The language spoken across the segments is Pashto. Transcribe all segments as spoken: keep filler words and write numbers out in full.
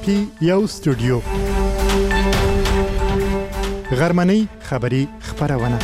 کې یو استودیو غرمنۍ خبری خبرونه.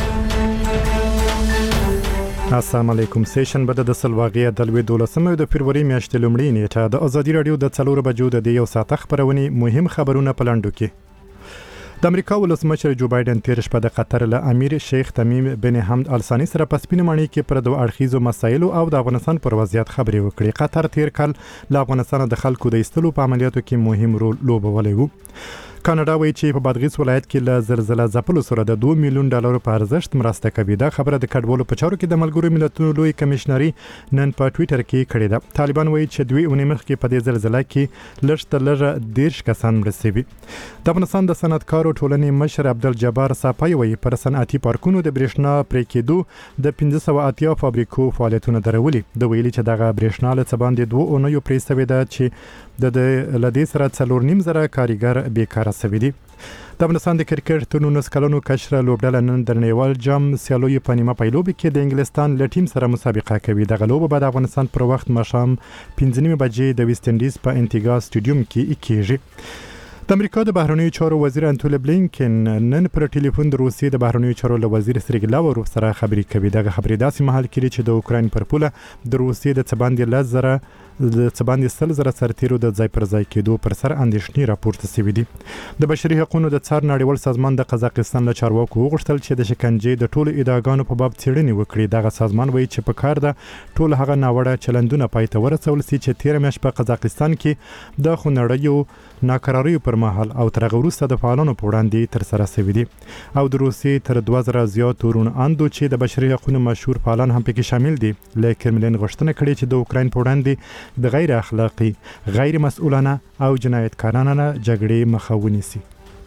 السلام علیکم. سیشن بده د سلواغې د لوي دولسمه د فروری میاشتې لومړۍ نیټه د ازادي رادیو د څلور بجو د یو ساعت خبرونه مهم خبرونه پلاندو کې. د امریکا ولسمشر جو بایدن تیر شپه د قطر له امیر شیخ تمیم بن حمد ال ثاني سره په سپینمانی کې پر دوه اړخیزو مسایلو او د افغانستان پر وضعیت خبرې وکړې. قطر تیر کال له افغانستان د خلکو د ایستلو په عملیاتو کې مهم رول لوبولی و. کاناډا وایي چې په بادغیس ولایت کې له زلزلې ځپلو سره د دوه میلیون ډالر په ارزښت مرسته کوي. دا خبره د کډوالو په چارو کې د ملګرو ملتونو لوی کمشنري نن په ټوئیټر کې کړې ده. طالبان وایي چې دوی اونۍ مخکې په دې زلزلې کې لږ تر لږه دیرش کسان مړه شوي. د افغانستان د صنعتکارو ټولنې مشر عبدالجبار صافی وایي پر صنعتي پارکونو د برېښنا پرې کېدو د پنځه سوه اتیا فابریکو فعالیتونه درولي. د ویلي چې دغه برېښنا له څه باندې دوه اونیو پرې شوې ده چې د لدې سره څلور نیم زره کارګر بیکاره شوي دي. د افغانستان د کرکټ تر نولس کلونو کشره لوبډله نن د نړیوال جام سیالیو په نیمه پایلوبي کې د انګلستان له ټیم سره مسابقه کوي. دغه لوبه به د افغانستان پر وخت ماښام پنځه نیمې بجې د ویسټ انډیز په انټیګا سټیډیوم کې کېږي. د امریکا د بهرنیو چارو وزیر انټونی بلینکن نن پر ټلیفون د روسیې د بهرنیو چارو له وزیر سرګی لاوروف سره خبرې کوي. دغه خبرې داسې مهال کې چې د اوکراین پر پوله د روسیې د څه باندې لس زره د څه باندې سل زره سرتیرو د ځای پر ځای کېدو پر سر اندېښنې راپورته شوې دي. د بشري حقوقو د څار نړیوال سازمان د قزاقستان له چارواکو وغوښتل چې د شکنجې د ټولو ادعاګانو په باب څېړنې وکړي. دغه سازمان وایي چې په کار ده ټول هغه ناوړه چلندونه پای ته ورسول شي چې تیر میاشت په قزاقستان کې د خونړیو ناکراریو پر مهال او تر هغه وروسته د فعالانو په وړاندې تر سره شوي دي. او د روسیې تر دوه زره زیات ورون اندو چې د بشري حقوقو مشهور فعالان هم پکې شامل دي له کرملین غوښتنه کړې چې د اوکراین په وړاندې د غیر اخلاقی، غیر مسؤلانه او جنایتکارانه جګړې مخه ونیسي.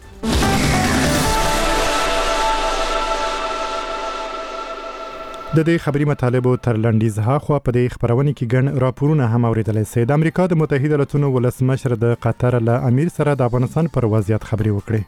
د دې خبري مطالبو تر لنډیز هاخوا په دې خبرونه کې ګڼ راپورونه هم اوریدلای شئ. د امریکا د متحده ایالاتونو ولسمشر د قطر له امیر سره د افغانستان پر وضعیت خبرې وکړې.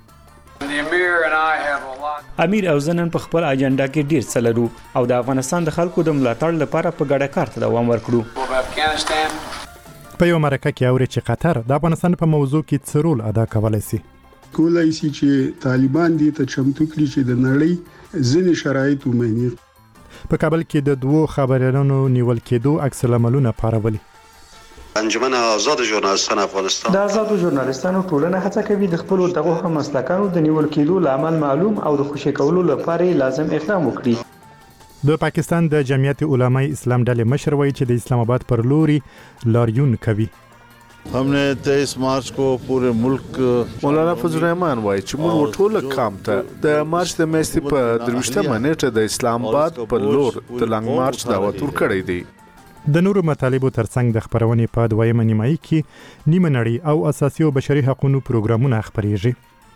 امیر او زنن په خپل اجنډا کې ډیر څه لرو او د افغانستان د خلکو د ملاتړ لپاره په ګډه کار ته دوام ورکړو. په یو مرکه کې اوري چې قطر د افغانستان په موضوع کې څه رول ادا کولای شي. کولای شي چې طالبان دې ته چمتو کړي چې د نړۍ ځینې شرایط ومني. په کابل کې د دوو خبريالانو نیول کېدو عکس العملونه پارولي. انجمن آزاد ژورنالیستان افغانستان د آزادو ژورنالیستانو ټولنه هڅه کوي د خپل دغه همسلکانو د نیول کېدو لامل معلوم او د خوشی کولو لپاره لازم اقدام وکړي. د پاکستان د جمعیت علماء اسلام ډلې مشر وایي چې د اسلام آباد پر لوري لاریون کوي. हमने तेईस मार्च को पूरे मुल्क مولانا فضل الرحمن وایي چې موږ ټول کام ته د مارچ د میاشتې په درویشتمه نیټه د اسلام آباد په لور د لانګ مارچ دعوت ورکړی دی. د نورو مطالبو ترڅنګ د خبرونې په دویمه نیمایي کې نیمه نړۍ او اساسي او بشري حقوقو پروګرامونه خبرېږي.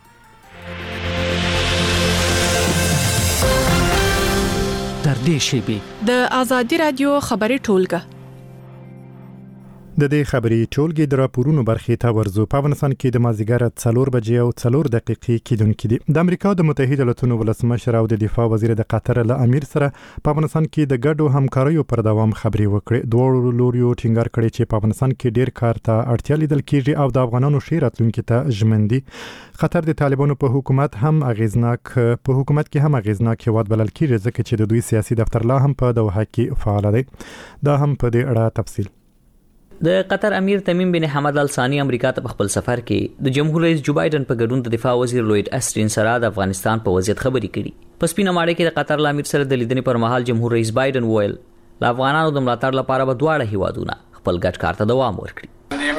تر دې شیبې د ازادي رادیو خبري ټولګه د دې خبري ټولګي د راپورونو برخې ته ورزو. په افغانستان کې د مازیګر څلور بجې او څلور دقیقې کېدونکې دي. د امریکا د متحده ایالاتونو ولسمشر او د دفاع وزیر د قطر له امیر سره په افغانستان کې د ګډو همکاریو پر دوام خبرې وکړې. دوه لوريو ټینګار کړي چې په افغانستان کې ډیر کار ته اړتیا لیدل کېږي او د افغانانو ښې راتلونکي ته ژمن دي. قطر د طالبانو په حکومت هم اغیزناک په حکومت کې هم اغیزناک هیواد بلل کېږي ځکه چې د دوی سیاسي دفتر لا هم په دوحه کې فعال دی. دا هم په دې اړه تفصیل. د قطر امیر تمیم بن حمد ال ثاني امریکا ته په خپل سفر کې د جمهور رئیس جو بایدن په ګډون د دفاع وزیر لوید اسټرین سره د افغانستان په وضعیت خبرې کړي. په سپینه ماړه کې د قطر امیر سره د لیدنې پر مهال جمهور رئیس بایدن وویل لا افغانانو د ملاتړ لپاره به دواړه هیوادونه خپل ګډ کار ته دوام ورکړي.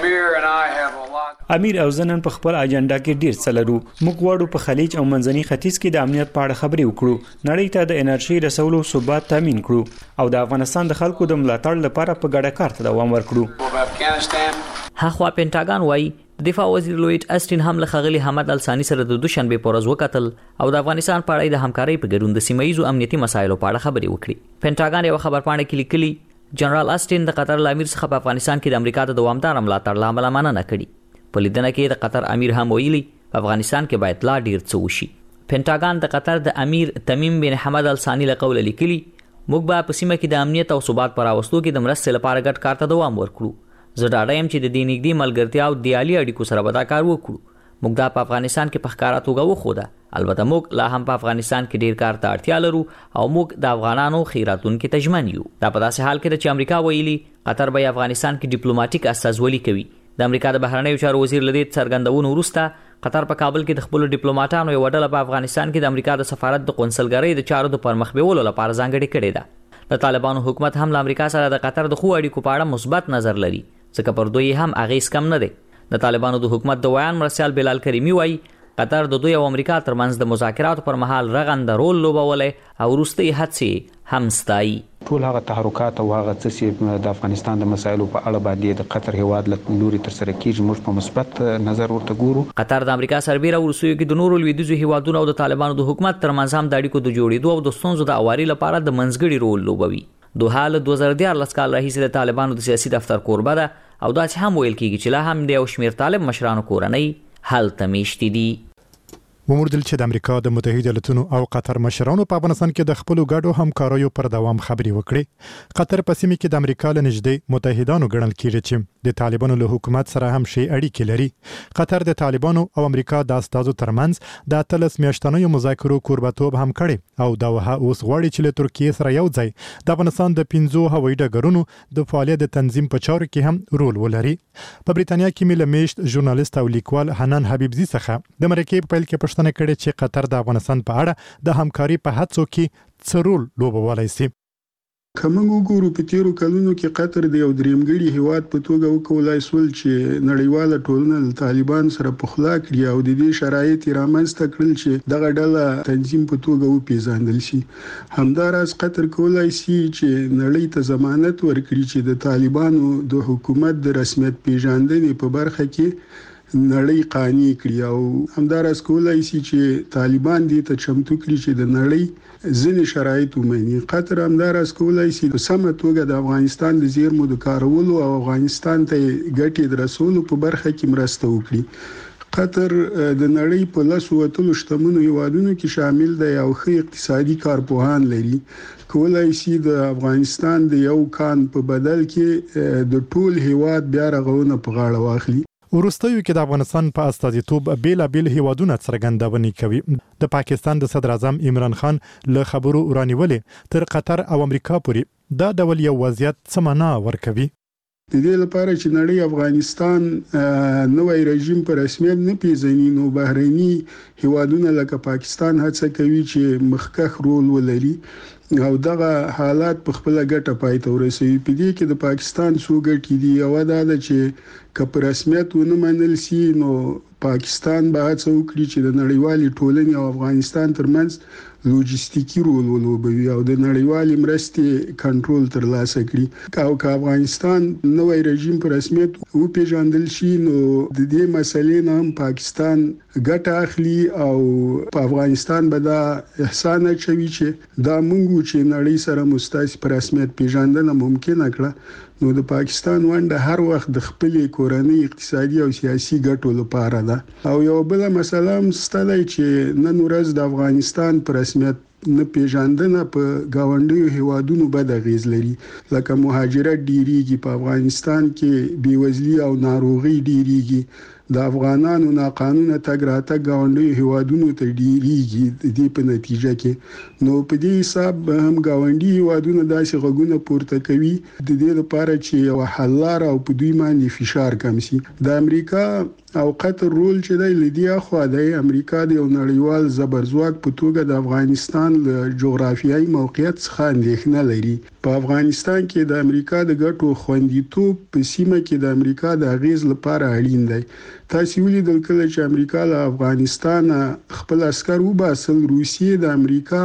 امیر او زنن په خپل اجنډا کې ډیر څه لرو. موږ وړو په خلیج او منځني ختیځ کې د امنیت په اړه خبرې وکړو. نړۍ ته د انرژي رسولو ثبات تضمین کړو او د افغانستان د خلکو د ملاتړ لپاره په ګډه کار ته دوام ورکړو. هغه پینټاګان وایي د دفاع وزیر لوید اسټرین هم له خغلی حمد ال ثاني سره د دوشنبه په ورځ وکتل او د افغانستان په اړه د همکارۍ په ګډون د سیمایي امنیتي مسایلو په اړه خبرې وکړي. پینټاګان یو خبرپاڼه کې لیکلي جنرال اسټین د قطر امیر څخه په افغانستان کې د امریکا د دوامدار ملاتړ لامل مننه کړې. په لیدنه کې د قطر امیر هم ویلي په افغانستان کې باید لا ډیر څه وشي. پینټاګان د قطر د امیر تمیم بن حمد ال ثاني له قوله لیکلي موږ به په سیمه کې د امنیت او ثبات پر راوستلو کې د مرستې لپاره ګډ کار ته دوام ورکړو زه ډاډه یم چې د دې نږدې ملګرتیا او دیالي اړیکو سره به دا کار وکړو. موږ دا په افغانستان کې په ښکاره توګه وښوده. البته موږ لا هم په افغانستان کې ډیر کار ته اړتیا لرو او موږ د افغانانو خیراتونکو ته ژمن یو. دا په داسې حال کې ده چې امریکا ویلي قطر به افغانستان کې ډیپلوماټیک استازولي کوي. د امریکا د بهرنیو چارو وزیر له دې څرګندونو وروسته قطر په کابل کې د خپل ډیپلوماټانو یو ډله په افغانستان کې د امریکا د سفارت د قونسلګرۍ د چارو د پرمخ بیولو لپاره ځانګړې کړې ده. د طالبانو حکومت هم له امریکا سره د قطر د خو اړیکو په اړه مثبت نظر لري ځکه پر دوی هم اغیز کم نه دی. د طالبانو د حکومت د ویان مرسیال بلال کریمی وایي قطر د دوی او امریکا ترمنځ د مذاکراتو پر مهال رغنده رول لوبولی او وروستۍ هڅې هم ستایي. ټول هغه تحرکات او هغه څه چې د افغانستان د مسایلو په اړه باندې د قطر هیواد له لوري ترسره کیږي موږ په مثبت نظر ورته ګورو. قطر د امریکا سربیره وروستیو کې د نورو لویدیځو هیوادونو او د طالبانو د حکومت ترمنځ هم د اړیکو د جوړېدو او د ستونزو د اواري لپاره د منځګړي رول لوبوي. دوحه له دوه زره دیارلس کال راهیسې د طالبانو د سیاسي دفتر کوربه ده او دا چې هم ویل کېږي چې لا هم د یو شمېر طالب مشرانو کورنۍ هلته میشتې دي. وموندل چې د امریکا د متحده ایالاتونو او قطر مشرانو په افغانستان کې د خپل ګډو همکاریو پر دوام خبري وکړي. قطر په سیمه کې د امریکا له نږدې متحدانو ګڼل کېږي چې د طالبانو له حکومت سره هم شي اړیکې لري. قطر د طالبانو او امریکا د استازو ترمنځ د اتلس میاشتنیو مذاکرو کوربتوب هم کړي او دا وه اوس غواړي چې له ترکیه سره یو ځای د افغانستان د پنځو هوایي ډګرونو د فعالیت د تنظیم په چارو کې هم رول ولري. په بریتانیا کې مل میشت ژورنالیست او لیکوال حنان حبیبزي څخه د مرکې په پیل کې پښتنه کړي چې قطر د افغانستان په اړه د همکاري په هڅو کې څه رول لوبولی شي. که موږ وګورو په تیرو کلونو کې قطر د یو دریمګړي هیواد په توګه وکولای سول چې نړیواله ټولنه له طالبان سره پخلا کړي او د دې شرایط رامنځته کړل چې دغه ډله تنظیم په توګه وپیژندل شي. همداراز قطر کولای شي چې نړۍ ته ضمانت ورکړي چې د طالبانو د حکومت د رسمیت پیژندنې په برخه کې نړۍ قانع کړي او همداراز کولای شي چې طالبان دې ته چمتو کړي چې د نړۍ ځینې شرایط ومني. قطر همداراز کولای شي په سمه توګه د افغانستان د زیرمو د کارولو او افغانستان ته ګټې د رسولو په برخه کې مرسته وکړي. قطر د نړۍ په لسو اتلو شتمنو هیوادونو کې شامل دی او ښه اقتصادي کارپوهان لري. کولای شي د افغانستان د یو کان په بدل کې د ټول هیواد بیا رغونه په غاړه واخلي. وروستیو کې د افغانستان په استازیتوب بیلابیل هیوادونه څرګندونې کوي. د پاکستان د صدر اعظم عمران خان له خبرو ورانیولې تر قطر او امریکا پورې دا ډول یو وضعیت څه معنا ورکوي؟ د دې لپاره چې نړۍ افغانستان نوې رژیم په رسمیت نه پیژني نو بهرني هیوادونه لکه پاکستان هڅه کوي چې مخکښ رول ولري او دغه حالات په خپل ګټه پای ته ورسوي. په دې کې د پاکستان څو ګټې دي. یو دا ده چې که په رسمیت ونه منل شي نو پاکستان به هڅه وکړي چې د نړیوالې ټولنې او افغانستان ترمنځ لوجستیکي رول ولوبوي او د نړیوالې مرستې کنټرول ترلاسه کړي. او که افغانستان نوې رژیم په رسمیت وپیژندل شي نو د دې مسلې نه هم پاکستان ګټه اخلي او په افغانستان به دا احسان اچوي چې دا مونږ چې نړۍ سره مستعصي په رسمیت پیژندنه ممکنه کړه نو د پاکستان ونډه هر وخت د خپل کورنۍ اقتصادي او سیاسي ګټو لپاره ده. او یو بل مسله هم ستلای چې نن ورځ د افغانستان په رسمیت نه پیژندنه په گاونډیو هیوادونو بد اغیز لري. لکه مهاجرت ډیریږي په افغانستان کې بیوزلي او ناروغي ډیریږي. د افغانانو ناقانونه تګ راتګ گاونډیو هیوادونو ته ډیریږي. د دې په نتیجه کې نو په دې حساب هم گاونډي هیوادونه داسې غوږونه پورته کوي د دې لپاره چې یو حل لاره او په دوی باندې فشار کم شي. د امریکا او قطر رول چې دی لدی اخوا دی. امریکا د یو نړیوال زبرځواک په توګه د افغانستان له جغرافیایي موقعیت څخه اندېښنه لري. په افغانستان کې د امریکا د ګټو خوندیتوب په سیمه کې د امریکا د اغیز لپاره اړین دی. تاسو ولیدل کله چې امریکا له افغانستان خپل عسكر وباسل روسیې د امریکا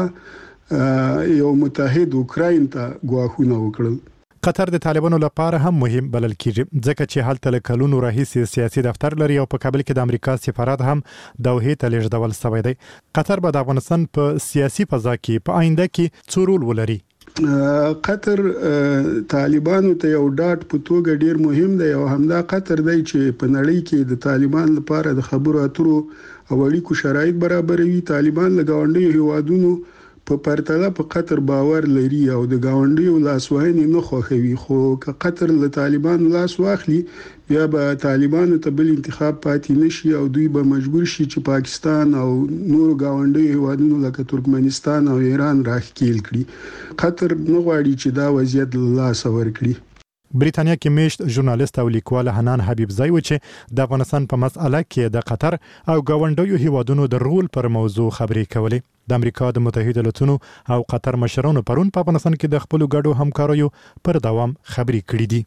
یو متحد اوکراین ته غواخونه وکړل. قطر د طالبانو لپاره هم مهم بلل کیږي ځکه چې هلته له کلونو راهیسې سیاسي دفتر لري او په کابل کې د امریکا سفارت هم دوحې ته لیږدول شوی دی. قطر به د افغانستان په سیاسي فضا کې په آینده کې څه رول ولري؟ قطر طالبانو ته یو ډاټ په توګه ډیر مهم دی او همدا قطر دی چې په نړۍ کې د طالبان لپاره د خبرو اترو او اړیکو شرایط برابروي. طالبان له گاونډیو هیوادونو په پرتله په قطر باور لري او د گاونډیو لاسوهنې نه خوښوي، خو که قطر له طالبانو لاس واخلي بیا به طالبانو ته بل انتخاب پاتې نشي او دوی به مجبور شي چې پاکستان او نور گاونډیو هیوادونو لکه ترکمنستان او ایران راښکیل کړي. قطر نه غواړي چې دا وضعیت له لاسه ورکړي. بریتانیا کې میشت ژورنالیست او لیکوال حنان حبیبزی و چې د افغانستان په مسأله کې د قطر او گاونډیو هیوادونو د رول پر موضوع خبرې کولې. د امریکا د متحده ایالاتونو او قطر مشرانو پرون په افغانستان کې د خپل ګډو همکاریو پر دوام خبرې کړې دي.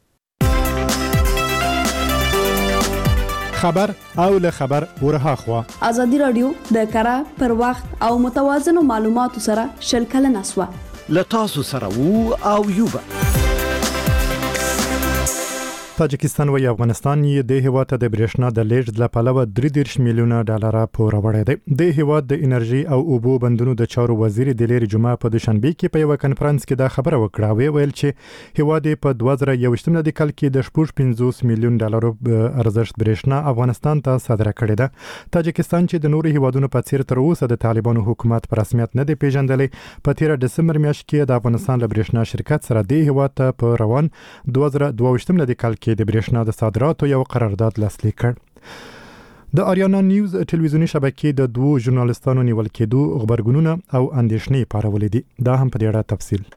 خبر او له خبر ورها خوا ازادي رادیو د کره پر وخت او متوازن معلوماتو سره شلکل نسوه لتاسو سره وو او یوبا. تاجکستان و افغانستان یې د هیواد د برېښنا د لیږد لپاره درې دېرش میلیونه ډالر پور وړي دي. د هیواد د انرژي او اوبو بندونو د چارو وزیر د لری جمعه په دوشنبه کې په یو کانفرنس کې دا خبره وکړه، وی ویل چې هیواد په دوه زره یوویشت د کال کې د شپږ پنځوس میلیون ډالر ارزښت برېښنا افغانستان ته صادره کړې ده. تاجکستان چې د نورو هیوادونو په څیر تر اوسه د طالبانو حکومت په رسمیت نه دی پیژندلې، په تیر دسمبر میاشت کې د افغانستان له برېښنا شرکت سره د هیواد ته په روان دوه زره دوه ویشت د کال کې د برېښنا د صادراتو یو قرارداد لاسلیک کړ. د آریانا نیوز ټلویزیونی شبکې د دوه ژورنالیستانو نیول کېدو خبرګونونه او اندېښنې پارولې دي. دا هم په دې اړه تفصیل.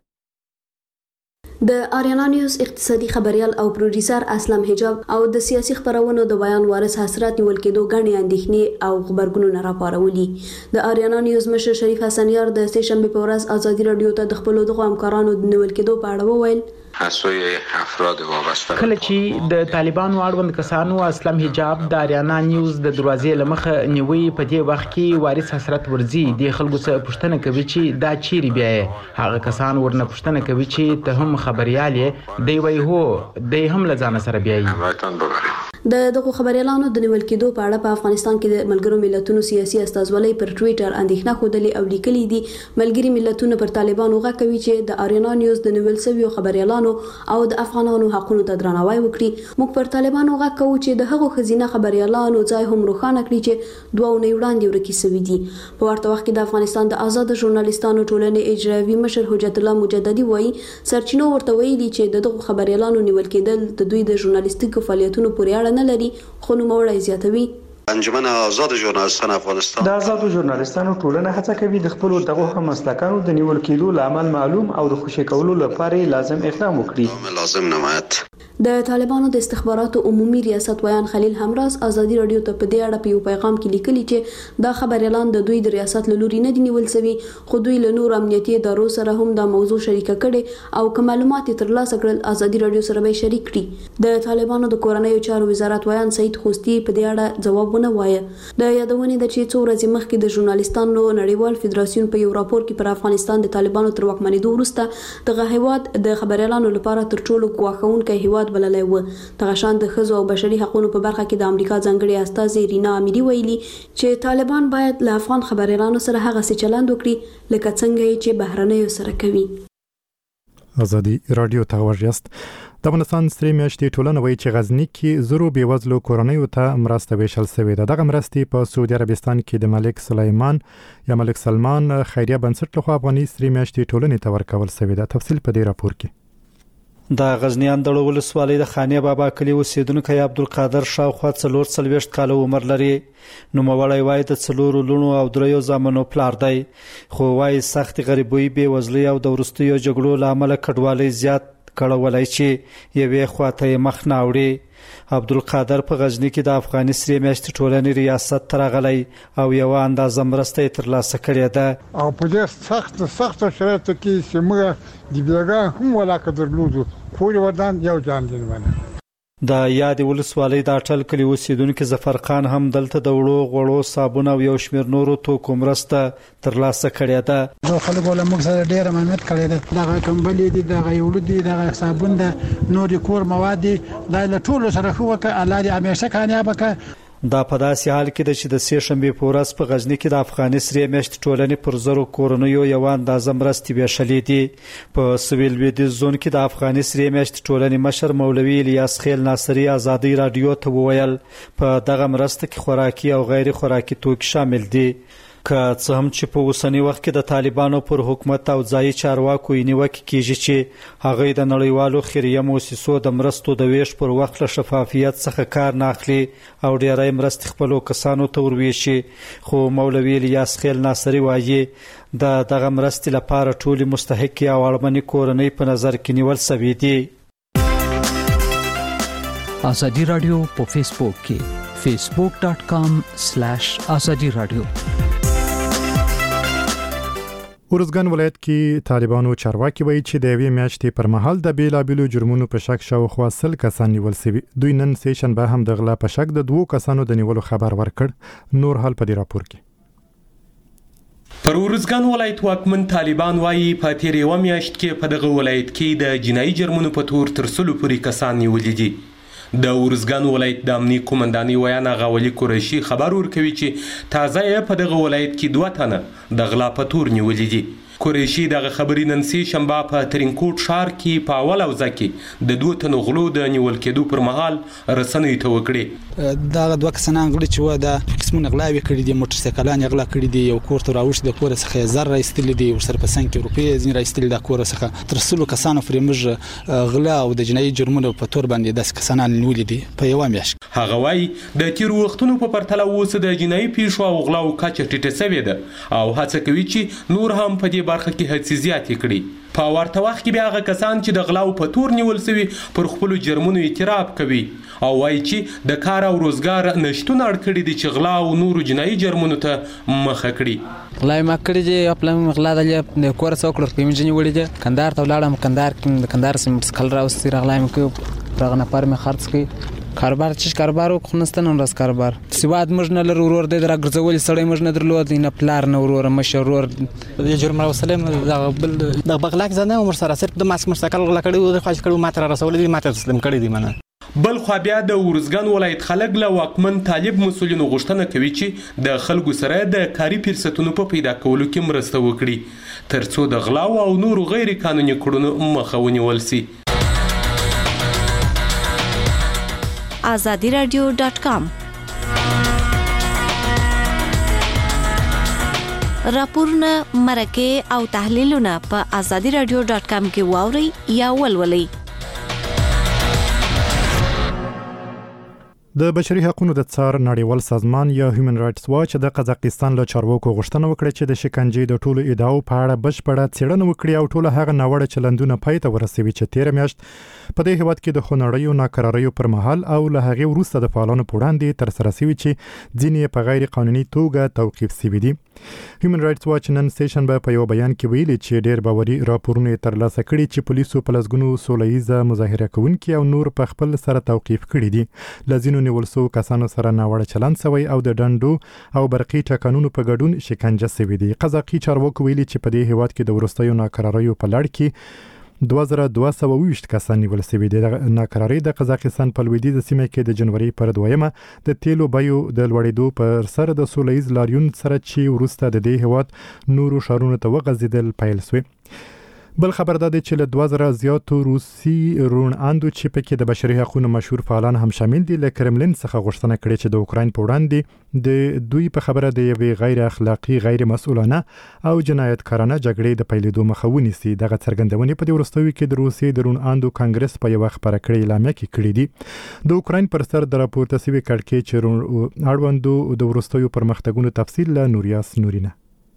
د آریانا نیوز اقتصادي خبريال او پروډوسر اسلم حجاب او د سیاسي خبرونو د بیان وارث حسرت نیول کېدو غني اندېښنې او خبرګونونه راپارولي. د آریانا نیوز مشر شریف حسن یار د سه شنبه په ورځ ازادي رادیو ته د خپل دغه همکارانو د نیول کېدو په اړه وویل حسوی افراد وابسته کله چې د طالبانو اړوند کسانو اسلم حجاب د آریانا نیوز د دروازې لمخه نیوي په دې وخت کې وارث حسرت ورزي د خلکو څخه پوښتنه کوي چې دا چیرې بیا هغه کسان ورنه پوښتنه کوي چې ته هم خبريال یې دی وای هو د هم لزان سره بیاي. د دغه خبريالانو د نیول کېدو په اړه په افغانستان کې د ملګرو ملتونو سیاسي استازولۍ پر ټوئیټر اندېښنه خوده او لیکلي دي ملګری ملتونو پر طالبانو غږ کوي چې د آریانا نیوز د نیول شویو خبريالانو او د افغانانو حقوقو ته درناوی وکړي. موږ پر طالبانو غږ کوو چې د هغو خزینه خبريالانو ځای هم روښانه کړي چې دوه اونۍ وړاندې ورکی سوي دي. په ورته وخت کې د افغانستان د آزاد ژورنالیستانو ټولنې اجرایي مشر حجت الله مجددي وایي سرچینو ورته ویلي چې دغه خبريالانو نیول کېدل د دوی د ژورنالیستیکو فعالیتونو پورې اړه نه لري، خو نوموړی زیاتوي انجمن آزاد ژورنالیستان افغانستان د آزاد ژورنالیستانو ټولنه هڅه کوي د خپل دغه هم مسلکانو د نیول کېدو لامل معلوم او د خوشی کولو لپاره لازم اقدام وکړي. لازم نمایت د طالبانو د استخباراتو عمومي ریاست ویان خلیل همراز ازادي رادیو ته په دې اړه په یو پیغام کې لیکلي چې دا خبر اعلان د دوی د ریاست له لوري نه دی نیول شوی، خو دوی له نور امنیتي ادارو سره هم دا موضوع شریکه کړي او کوم معلومات ترلاسه کړل ازادي رادیو سره به شریک کړي. د طالبانو د کورنیو چارو وزارت ویان سید خوستی په دې اړه ځواب ونه وایي. د یادونې د چې څو ورځې مخکې د ژورنالیستانو نړیوال فدراسیون په یو راپور کې پر افغانستان د طالبانو تر واکمنېدو وروسته دغه هیواد د خبريالانو لپاره تر ټولو ګواښونکی هیواد بللی و. دغه شان د ښځو او بشري حقوقو په برخه کې د امریکا ځانګړي استازي رینا امیری ویلي چې طالبان باید له افغان خبريالانو سره هغه څه چلند وکړي لکه څنګه چې بهرنیو سره کوي. ازادي رادیو ته ورجست د افغانستان ستري میاشتې ټولنه وایي چې غزنی کې زرو بیوزلو کورنیو ته مرسته ویشل شوې ده. دغه مرستې په سعودي عربستان کې د ملک سلیمان یا ملک سلمان خیریه بنسټ لخوا افغاني ستري میاشتې ټولنې ته ورکول شوې ده. تفصیل په دې راپور کې. د غزنیان د ولسوالۍ د خانې بابا کلی اوسیدونکی عبدالقادر شاوخوا څلور څلوېښت کاله عمر لري. نوموړی وایي د څلورو لوڼو او دریو زامنو پلار دی، خو وایي سختې غریبۍ، بېوزلۍ او د وروستیو جګړو له امله کډوالۍ زیات کړولی چې یوې خواته یې مخ نه اوړي. عبدالقادر په غزنی کې د افغاني سرې میاشتې ټولنې ریاست ته راغلی او یوه اندازه مرسته یې ترلاسه کړې ده. او په دې سخت سختو شرایطو کې چې موږ د بیګا هم ولاکه درلودو کور ودان یو جان دی ونه. د یاد ولسوالۍ د اټل کلی اوسیدونکي ظفر خان هم دلته د وړو غوړو صابون او یو شمېر نورو توکو مرسته ترلاسه کړې ده. نو خلکو له موږ سره ډېره مننت کړې ده. دغه کمبلې دي، دغه یوړو دي، دغه صابون ده، نورې کور مواد دي، دا له ټولو سره ښه وکړه. الله دې همیشه کامیابه کړه. دا په داسې حال کې ده چې د سې شنبې په ورځ په غزني کې د افغاني سرې میاشتې ټولنې پر زرو کورنیو یوه اندازه مرستې ویشلې دي. په سویل لویدیځ زون کې د افغاني سرې میاشتې ټولنې مشر مولوي الیاس خیل ناصري ازادي رادیو ته وویل په دغه مرسته کې خوراکي او غیر خوراکي توکي شامل دي. که څه هم چې په اوسنی وخت کې د طالبانو پر حکومت او ځایي چارواکو نیوکه کیږي چې هغه د نړیوالو خیریه مؤسسو د مرستو د ویش پر وخت له شفافیت څخه کار نه اخلي او ډیری مرستې خپلو کسانو ته ورویشي، خو مولوي الیاس خیل ناصری وایي د دغه مرستې لپاره ټولې مستحقې او اړمنې کورنۍ په نظر کې نیول شوي دي. ازادي رادیو په فیسبوک کې facebook dot com slash azadi radio. ارزګان ولایت کې طالبانو چارواکي وایي چې د یوې میاشتې پر مهال د بیلابیلو جرمونو په شک شاوخوا سل کسان نیول شوي. دوی نن سه شنبه هم د غلا په شک د دوو کسانو د نیولو خبر ورکړ. نور حال په دې راپور کې. پر ارزګان ولایت واکمن طالبان وایي په تیر یو میاشت کې په دغه ولایت کې د جنایي جرمونو په تور تر سلو پورې کسان نیولي دي. د ارزګان ولایت د امنیت قومندانۍ ویان غاولي قریشي خبر ورکوي چې تازه یې په دغه ولایت کې دوه تنه د غلا په تور نیولي دي. قریشي دغه خبرې نن سه شنبه په ترینکوټ ښار کې په اول اوزه کې د دوه تنو غلو د نیول کېدو پر مهال رسنۍ ته وکړي. دا دوه کسان غړي چې و د قسمونه غلاوي کړي دي، موټر سایکلان غلا کړي دي، یو کور ته راوښ د کور څخه زر راستل دي او سر په سن کې روپیې ځین راستل د کور څخه تر څلو کسانو فرمج غلا او د جنایي جرمونو په تور باندې د کسان نیول دي په یو میاشت. هغه وایي د تیر وختونو په پرتله اوس د جنایي پیښو او غلاو کچه ټیټه شوې ده او هڅه کوي چې نور هم په دې برخه کې هڅې زیاتې کړي. په ورته وخت کې بیا هغه کسان چې د غلاو په تور نیول شوي پر خپلو جرمونو اعتراف کوي او وایي چې د کار او روزګار نشتون اړ کړي دي چې غلا او نورو جنایي جرمونو ته مخه کړي. غلا ما کړی دی خپل غلا د کور څوکړ په منځ نیولې ده. کندهار ته ولاړم، کندهار کې د کندهار سم کل راوستي غلا مې کو راغنه پر مې خرڅ کړي. کاروبار چې کاروبار وکړنستن راس کاروبار سواد مجنه لر ورور د راګرځول سړی مجنه درلود نه پلار نه ورور مشرور د جرم وسلم د بغلاک ځنه عمر سره صرف د ماسک مرسکل غلا کړي او خاص کړي ماته رسول دي ماته تسلیم کړي دي. منه بل خو بیا د ارزګان ولایت خلک له واکمن طالب مسولینو غوښتنه کوي چې د خلکو سره د کاري فرصتونو په پیدا کولو کې مرسته وکړي ترڅو د غلا او نورو غیر قانوني کړنو مخه ونیول شي. azadi radio dot com راپورونه مرکه او تحلیلونه په azadi radio dot com کې واوري یا ولولئ. د بشري حقوقو د څار نړیوال سازمان یا هیومن رائټس واچ د قزاقستان له چارواکو غوښتنه وکړه چې د شکنجې د ټولو ادعاو په اړه بشپړه څېړنه وکړي او ټول هغه ناوړه چلندونه پای ته ورسوي چې تیر میاشت په دې هیواد کې د خونړیو ناکراریو پر مهال او له هغې وروسته د فعالانو په وړاندې ترسره شوي چې ځینې په غیر قانوني توګه توقیف شوي دي. هیومن رائټس واچ نن سه شنبه په یو بیان کې ویلي چې ډېر باوري راپورونه ترلاسه کړي چې پولیسو په لسګونو سولهییزه مظاهره کوونکي او نور په خپل سره توقیف کړي دي. لازینو نیول شو کسانو سره ناوړه چلند شوی او د ډنډو او برقي ټاکنونو په ګډون شکنجه شوي دي. قزاقي چارواکو ویلي چې په دې هیواد کې د وروستیو ناکراریو په لړ کې دوه زره دوه سوه اووه ویشت کسان نیول شوي دي. د ناکرارۍ د قزاقستان په لویدیځه سیمه کې د جنوري پر دویمه د تیلو بیو د لوړېدو پر سر د سولهییز لاریون سره چې وروسته د دې هیواد نورو ښارونو ته وغځېدل پیل شوی. بل خبر دا دی چې له دوه زره زیاتو روسي روڼاندو چې پکې د بشري حقوقو مشهور فعالان هم شامل دي له کرملین څخه غوښتنه کړې چې د اوکراین په وړاندې د دوی په خبره د یوې غیر اخلاقی غیر مسؤلانه او جنایتکارانه جګړې د پیلېدو مخه ونیسي. دغه څرګندونې په دې وروستیو کې د روسیې د روڼاندو کانګرس په یوه خپره کړې اعلامیه کې کړې دي. د اوکراین پر سر د راپورته شوي کړکېچ چې اړوندو د وروستیو پرمختګونو تفصیل له نوریاس نورینه.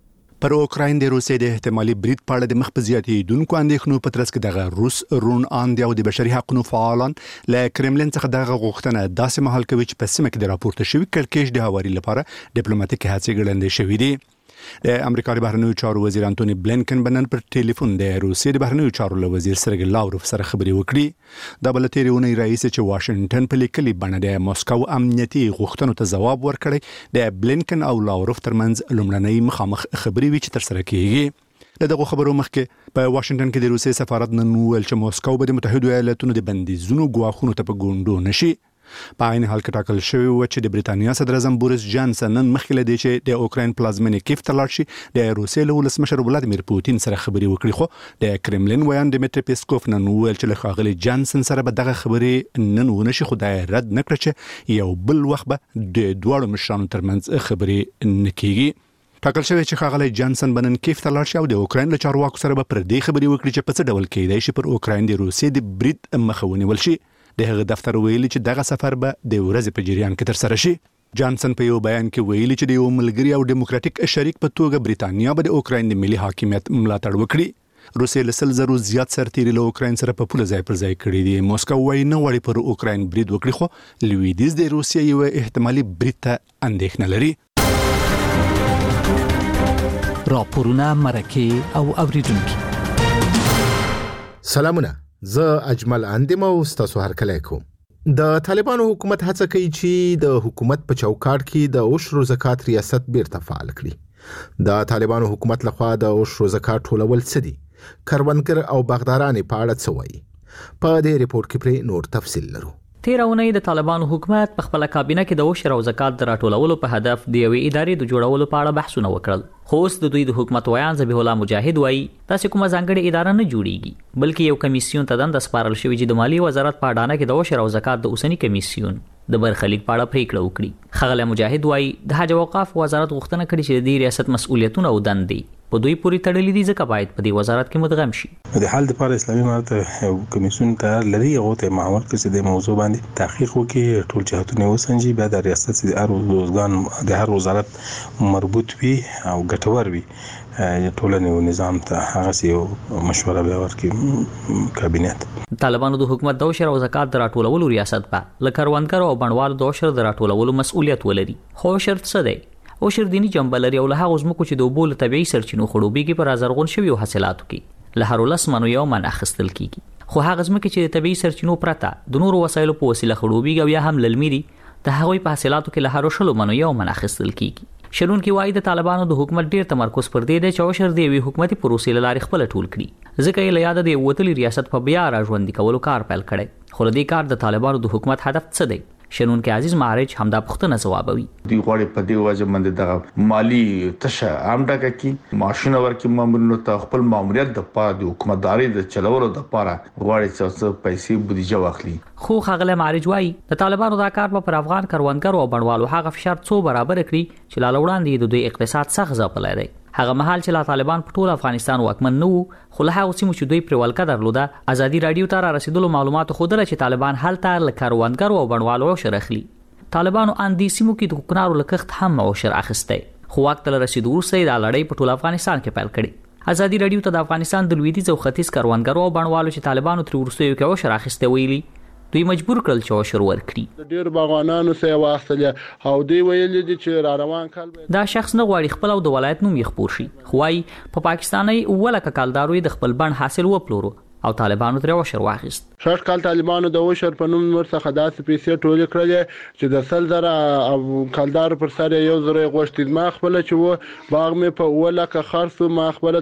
پر اوکراین د روسیې د احتمالي برید په اړه د مخ په زیاتېدونکو اندېښنو په ترڅ کې دغه روس روڼاندي او د بشري حقوقو فعالان له کرملین څخه دغه غوښتنه داسې مهال کوي چې په سیمه کې د راپورته شوي کړکېچ د هواري لپاره ډیپلوماټیک هڅې ګړندې شوې دي. د امریکا د بهرنیو چارو وزیر انټونی بلینکن بنن پر ټلیفون د روسیې د بهرنیو چارو له وزیر سرګی لاوروف سره خبرې وکړې. د بلتيري اونۍ رئیس چې واشنگټن په لیکلي بڼه د موسکو امنیتي غوښتنو ته ځواب ورکړی د بلینکن او لاوروف ترمنځ لومړنۍ مخامخ خبرې وی چې تر سره کیږي. دغه خبرو مخکې په واشنگټن کې د روسیې سفارت نن ویل چې موسکو به د متحده ایالاتونو د بندیزونو ګواښونو ته په ګوندو نشي. په عین حال کې ټاکل شوی و چې د بریتانیا صدر اعظم بوریس جانسن نن مخکې له دې چې د اوکراین پلازمینې کیف ته لاړ شي د روسیې له ولسمشر ولادیمیر پوتین سره خبرې وکړي. خو د کرملین ویان ډیمیټری پیسکوف نن ویل چې له ښاغلي جانسن سره به دغه خبرې نن ونشي، خو دا رد نکړه چې یو بل وخت به د دواړو مشرانو ترمنځ خبرې نکېږي. ټاکل شوی چې ښاغلی جانسن بنن کیف ته لاړ شي او د اوکراین له چارواکو سره به پر دې خبرې وکړي چې په څه ډول کېدای شي پر اوکراین د روسیې د برید مخه ونیول شي. د هغه دفتر ویلي چې دغه سفر به د ورځې په جریان کې ترسره شي. جانسن په یو بیان کې ویلي چې د یو ملګري او ډیموکراټیک شریک په توګه بریتانیا به د اوکراین د ملي حاکمیت ملاتړ وکړي. روسیې له سل زرو زیات سرتیري له اوکراین سره په پوله ځای پر ځای کړي دي. موسکو وايي نه غواړي پر اوکراین برید وکړي، خو لویدیځ د روسیې یو احتمالي برید ته اندېښنه لري. راپورونه مرکه او اوریدونکو سلامونه، زه اجمل اندیم او تاسو هر کله کوم. د طالبانو حکومت هڅه کوي چې د حکومت په چوکاټ کې د عشر زکات ریاست بیرته فعال کړي. د طالبانو حکومت لخوا د عشر زکات ټولول څه دي؟ کروندګر او باغداران په اړه څه وایي؟ په دې ریپورت کې پر نور تفصیل لرو. تیر اونۍ د طالبانو حکومت په خپل کابینه کې د عشر او زکات د راټولولو په هدف د یوې ادارې د جوړولو په اړه بحثونه وکړل. خو اوس د دوی د حکومت ویان ذبیح الله مجاهد وایي تاسو کومه ځانګړې اداره نه جوړیږي، بلکې یو کمیسیون ته دنده سپارل شوی چې د مالی وزارت په اډانه کې د عشر او زکات د اوسنی کمیسیون د برخلیک په اړه پریکړه وکړي. ښاغلی مجاهد وایي د حج اوقاف وزارت غوښتنه کړې چې د دې ریاست مسؤلیتونه او دندې په دوی پورې تړلې دي، ځکه باید په دې وزارت کې مدغم شي. د حال لپاره اسلامي امارت یو کمیسیون ته لري، هغه ته معمول کړي د موضوع باندې تحقیق وکړي، ټول جهتونه وسنجي، بیا د ریاست د هر وزګان د هر وزارت مربوط وي او ګټور وي ټولنې او نظام ته هغه یو مشوره به ورکړي کابینت. طالبانو د حکومت د عشر او زکات د راټولولو ریاست په لکروندګرو او بڼوالو د عشر د راټولولو مسؤلیت ولري. خو شرط څه دی؟ عشر دینی جنبه لري او له هغه ځمکو چې د اوبو له طبیعي سرچینو خړوبېږي پر ازرغون شویو حاصلاتو کې له هر لس منو یو من اخیستل کیږي. خو هغه ځمکې چې د طبیعي سرچینو پرته د نورو وسایلو په وسیله خړوبېږي او یا هم للمي دي، د هغوی په حاصلاتو کې له هر شلو منو یو من اخیستل کیږي. شنونکي وایي د طالبانو د حکومت ډیر تمرکز پر دې دی چې عشر د یوې حکومتي پروسې له لارې خپل ټول کړي، ځکه یې له یاده د وتلي ریاست په بیا راژوندي کولو کار پیل کړی. خو د دې کار د طالبانو د حکومت هدف څه دی؟ شنونکي عزیز معرج همدا پوښتنه ځوابوي. دوی غواړي په دې وجه باندې د مالی تشه عام ډکه کی ماشين ورکې مامورینو ته خپل ماموریت د پاره د حکومتداري د چلولو د پاره غواړي چې پیسې بودیجه واخلي. خو ښاغلی معرج وایي د طالبانو دا کار په افغان کروندګرو او بڼوالو هغه فشار څو برابر کړي چې لا وړاندې د دوی اقتصاد سخت ځپلی دی. هغه مهال چې لا طالبان په ټول افغانستان واکمن نه وو، خو له هغه سیمو چې دوی پر ولکه درلوده، ازادي رادیو ته را رسیدلو معلوماتو ښودله چې طالبان هلته له کروندګرو او بڼوالو عشر اخلي. طالبانو ان دې سیمو کې د کوکنارو له کښت هم عشر اخیستی، خو وخت له رسیدو وروسته یې دا لړۍ په ټول افغانستان کې پیل کړې. ازادي رادیو ته د افغانستان د لویدیځ او ختیځ کروندګرو او بڼوالو چې طالبانو ترې وروستیو کې عشر اخیستی ویلي دوی مجبور کړل چې عشر ورکړي. ډیر باغوانانو سه واخلې او دوی ویل دي چې را روان کال دا شخص نه غواړي خپل او د ولایت نوم یې خپور شي، خو وايي په پاکستاني ولکه کالدارو د خپل بڼ حاصل وپلورو او طالبانو ترې عشر واخیست. شش کال طالبانو د عشر په نوم ورڅخه داسې پیسې ټولې کړلې چې د سل زره او کالدار پر سره یو زره غوښتل. ما خپل چې و باغ مې په ولکه خرڅ ما خپل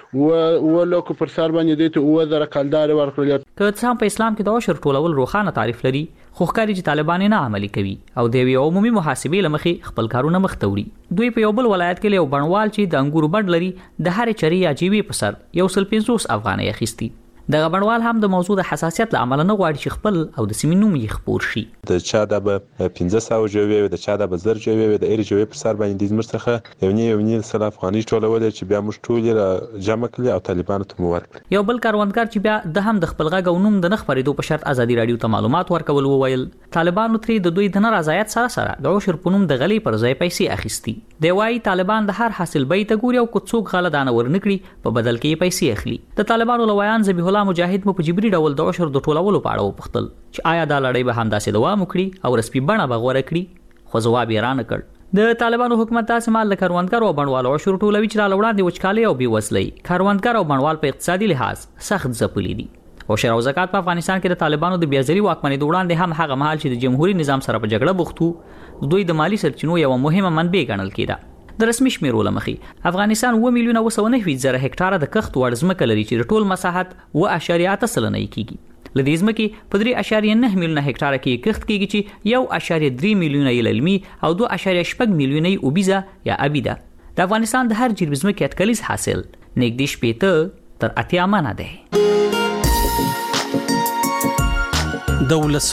د ولکه پر سر باندې دې ته و زره کالدار ورکړل. که څه په اسلام کې د عشر ټولول روخانه تعریف لري، خو ښکاري چې طالبان نه عملي کوي او د یو عمومي محاسبې لمخې خپل کارونه مخ ته وړي. دوی په یو بل ولایت کې یو بڼوال چې د انګورو بڼ لري د هر چرې یا جیوي په سر یو سل پنځوس افغانۍ اخیستي. دغه بڼوال هم د موضوع د حساسیت له امله نه غواړي چې خپل او د سیمې نوم یې خپور شي. د چا د به پنځه سوه جوړې وي، د چا د به زر جوړې وي، د ایرې جوړې پر سر باندې د زموږ څخه یو نه یو نه سل افغانۍ ټولولې چې بیا موږ ټول یې جمع کړل او طالبانو ته مو ورکړل. یو بل کروندګر چې بیا د هم د خپل غږ او نوم د نه خپرېدو په شرط ازادي رادیو ته معلومات ورکول وویل طالبانو ترې د دوی د نه رضایت سره سره د عشر په نوم د غلې پر ځای پیسې اخیستي. دی وایي طالبان د هر حاصل بیې ته ګوري او که څوک غله دانه ورنکړي په بدل کې یې پیسې اخلي. د طالبانو له ویان ذبیح الله مجاهد مو په جبري ډول د عشر د ټولولو په اړه وپوښتل چې آیا دا لړۍ به همداسې دوام وکړي او رسمي بڼه به غوره کړي، خو ځواب یې رانه کړ. د طالبانو حکومت داسې مال له کروندګرو او بڼوالو عشر ټولوي چې لا وړاندې وچکالۍ او بېوزلۍ کروندګر او بڼوال په اقتصادي لحاظ سخت ځپلي دي. عشر او زکات په افغانستان کې د طالبانو د بیازري واکمنۍ د وړاندې هم هغه مهال چې د جمهوریت نظام سره په جګړه بوخت وو، دوی د مالی سرچینو یوه مهمه منبع ګڼل کېده. د رسمي شمیرو له مخې افغانستان اوه میلیونه اوه سوه نهه زره هکټاره د کښت وړ ځمکه لري چې د ټول مساحت اوه اعشاریه اته سلنه یې کېږي. له دې ځمکې په درې اعشاریه نه میلیونه هکټاره کې کښت کېږي چې یو اعشاریه درې میلیونه یې للمي او دوه اعشاریه شپږ میلیونه یې اوبیزه یا ابیده. د افغانستان د هر جریب ځمکې اټکلیز حاصل نږدې شپېته تر اتیا منه دی. د ولسونو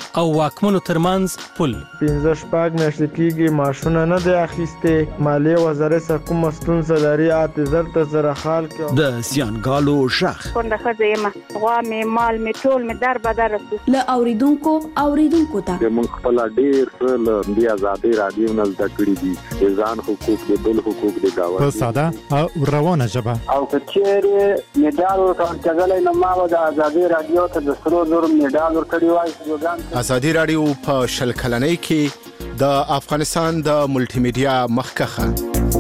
او واکمنو ترمنځ پل. پنځه شپږ میاشتې کېږي ماشونه نه دی اخیستې. مالیې وزارت څخه کومه ستونزه لري اته زر ته زره خال کې. د زیانګالو شخ کونډه ښځه یم، غوا مې مال مې ټول مې در بدر رسو. له اوریدونکو اوریدونکو ته موږ خپل ډیر څه له دې ازادي رادیو نه زده کړي دي، د ځان حقوق د بل حقوق د گاوه په ساده او روانه ژبه. او کچېره میډال ورکړل نه ما د ازادي رادیو ته د سرو زر میډال ورکړی وای. ازادي رادیو په شل کلنۍ کې د افغانستان د ملټي میډیا مخکخه.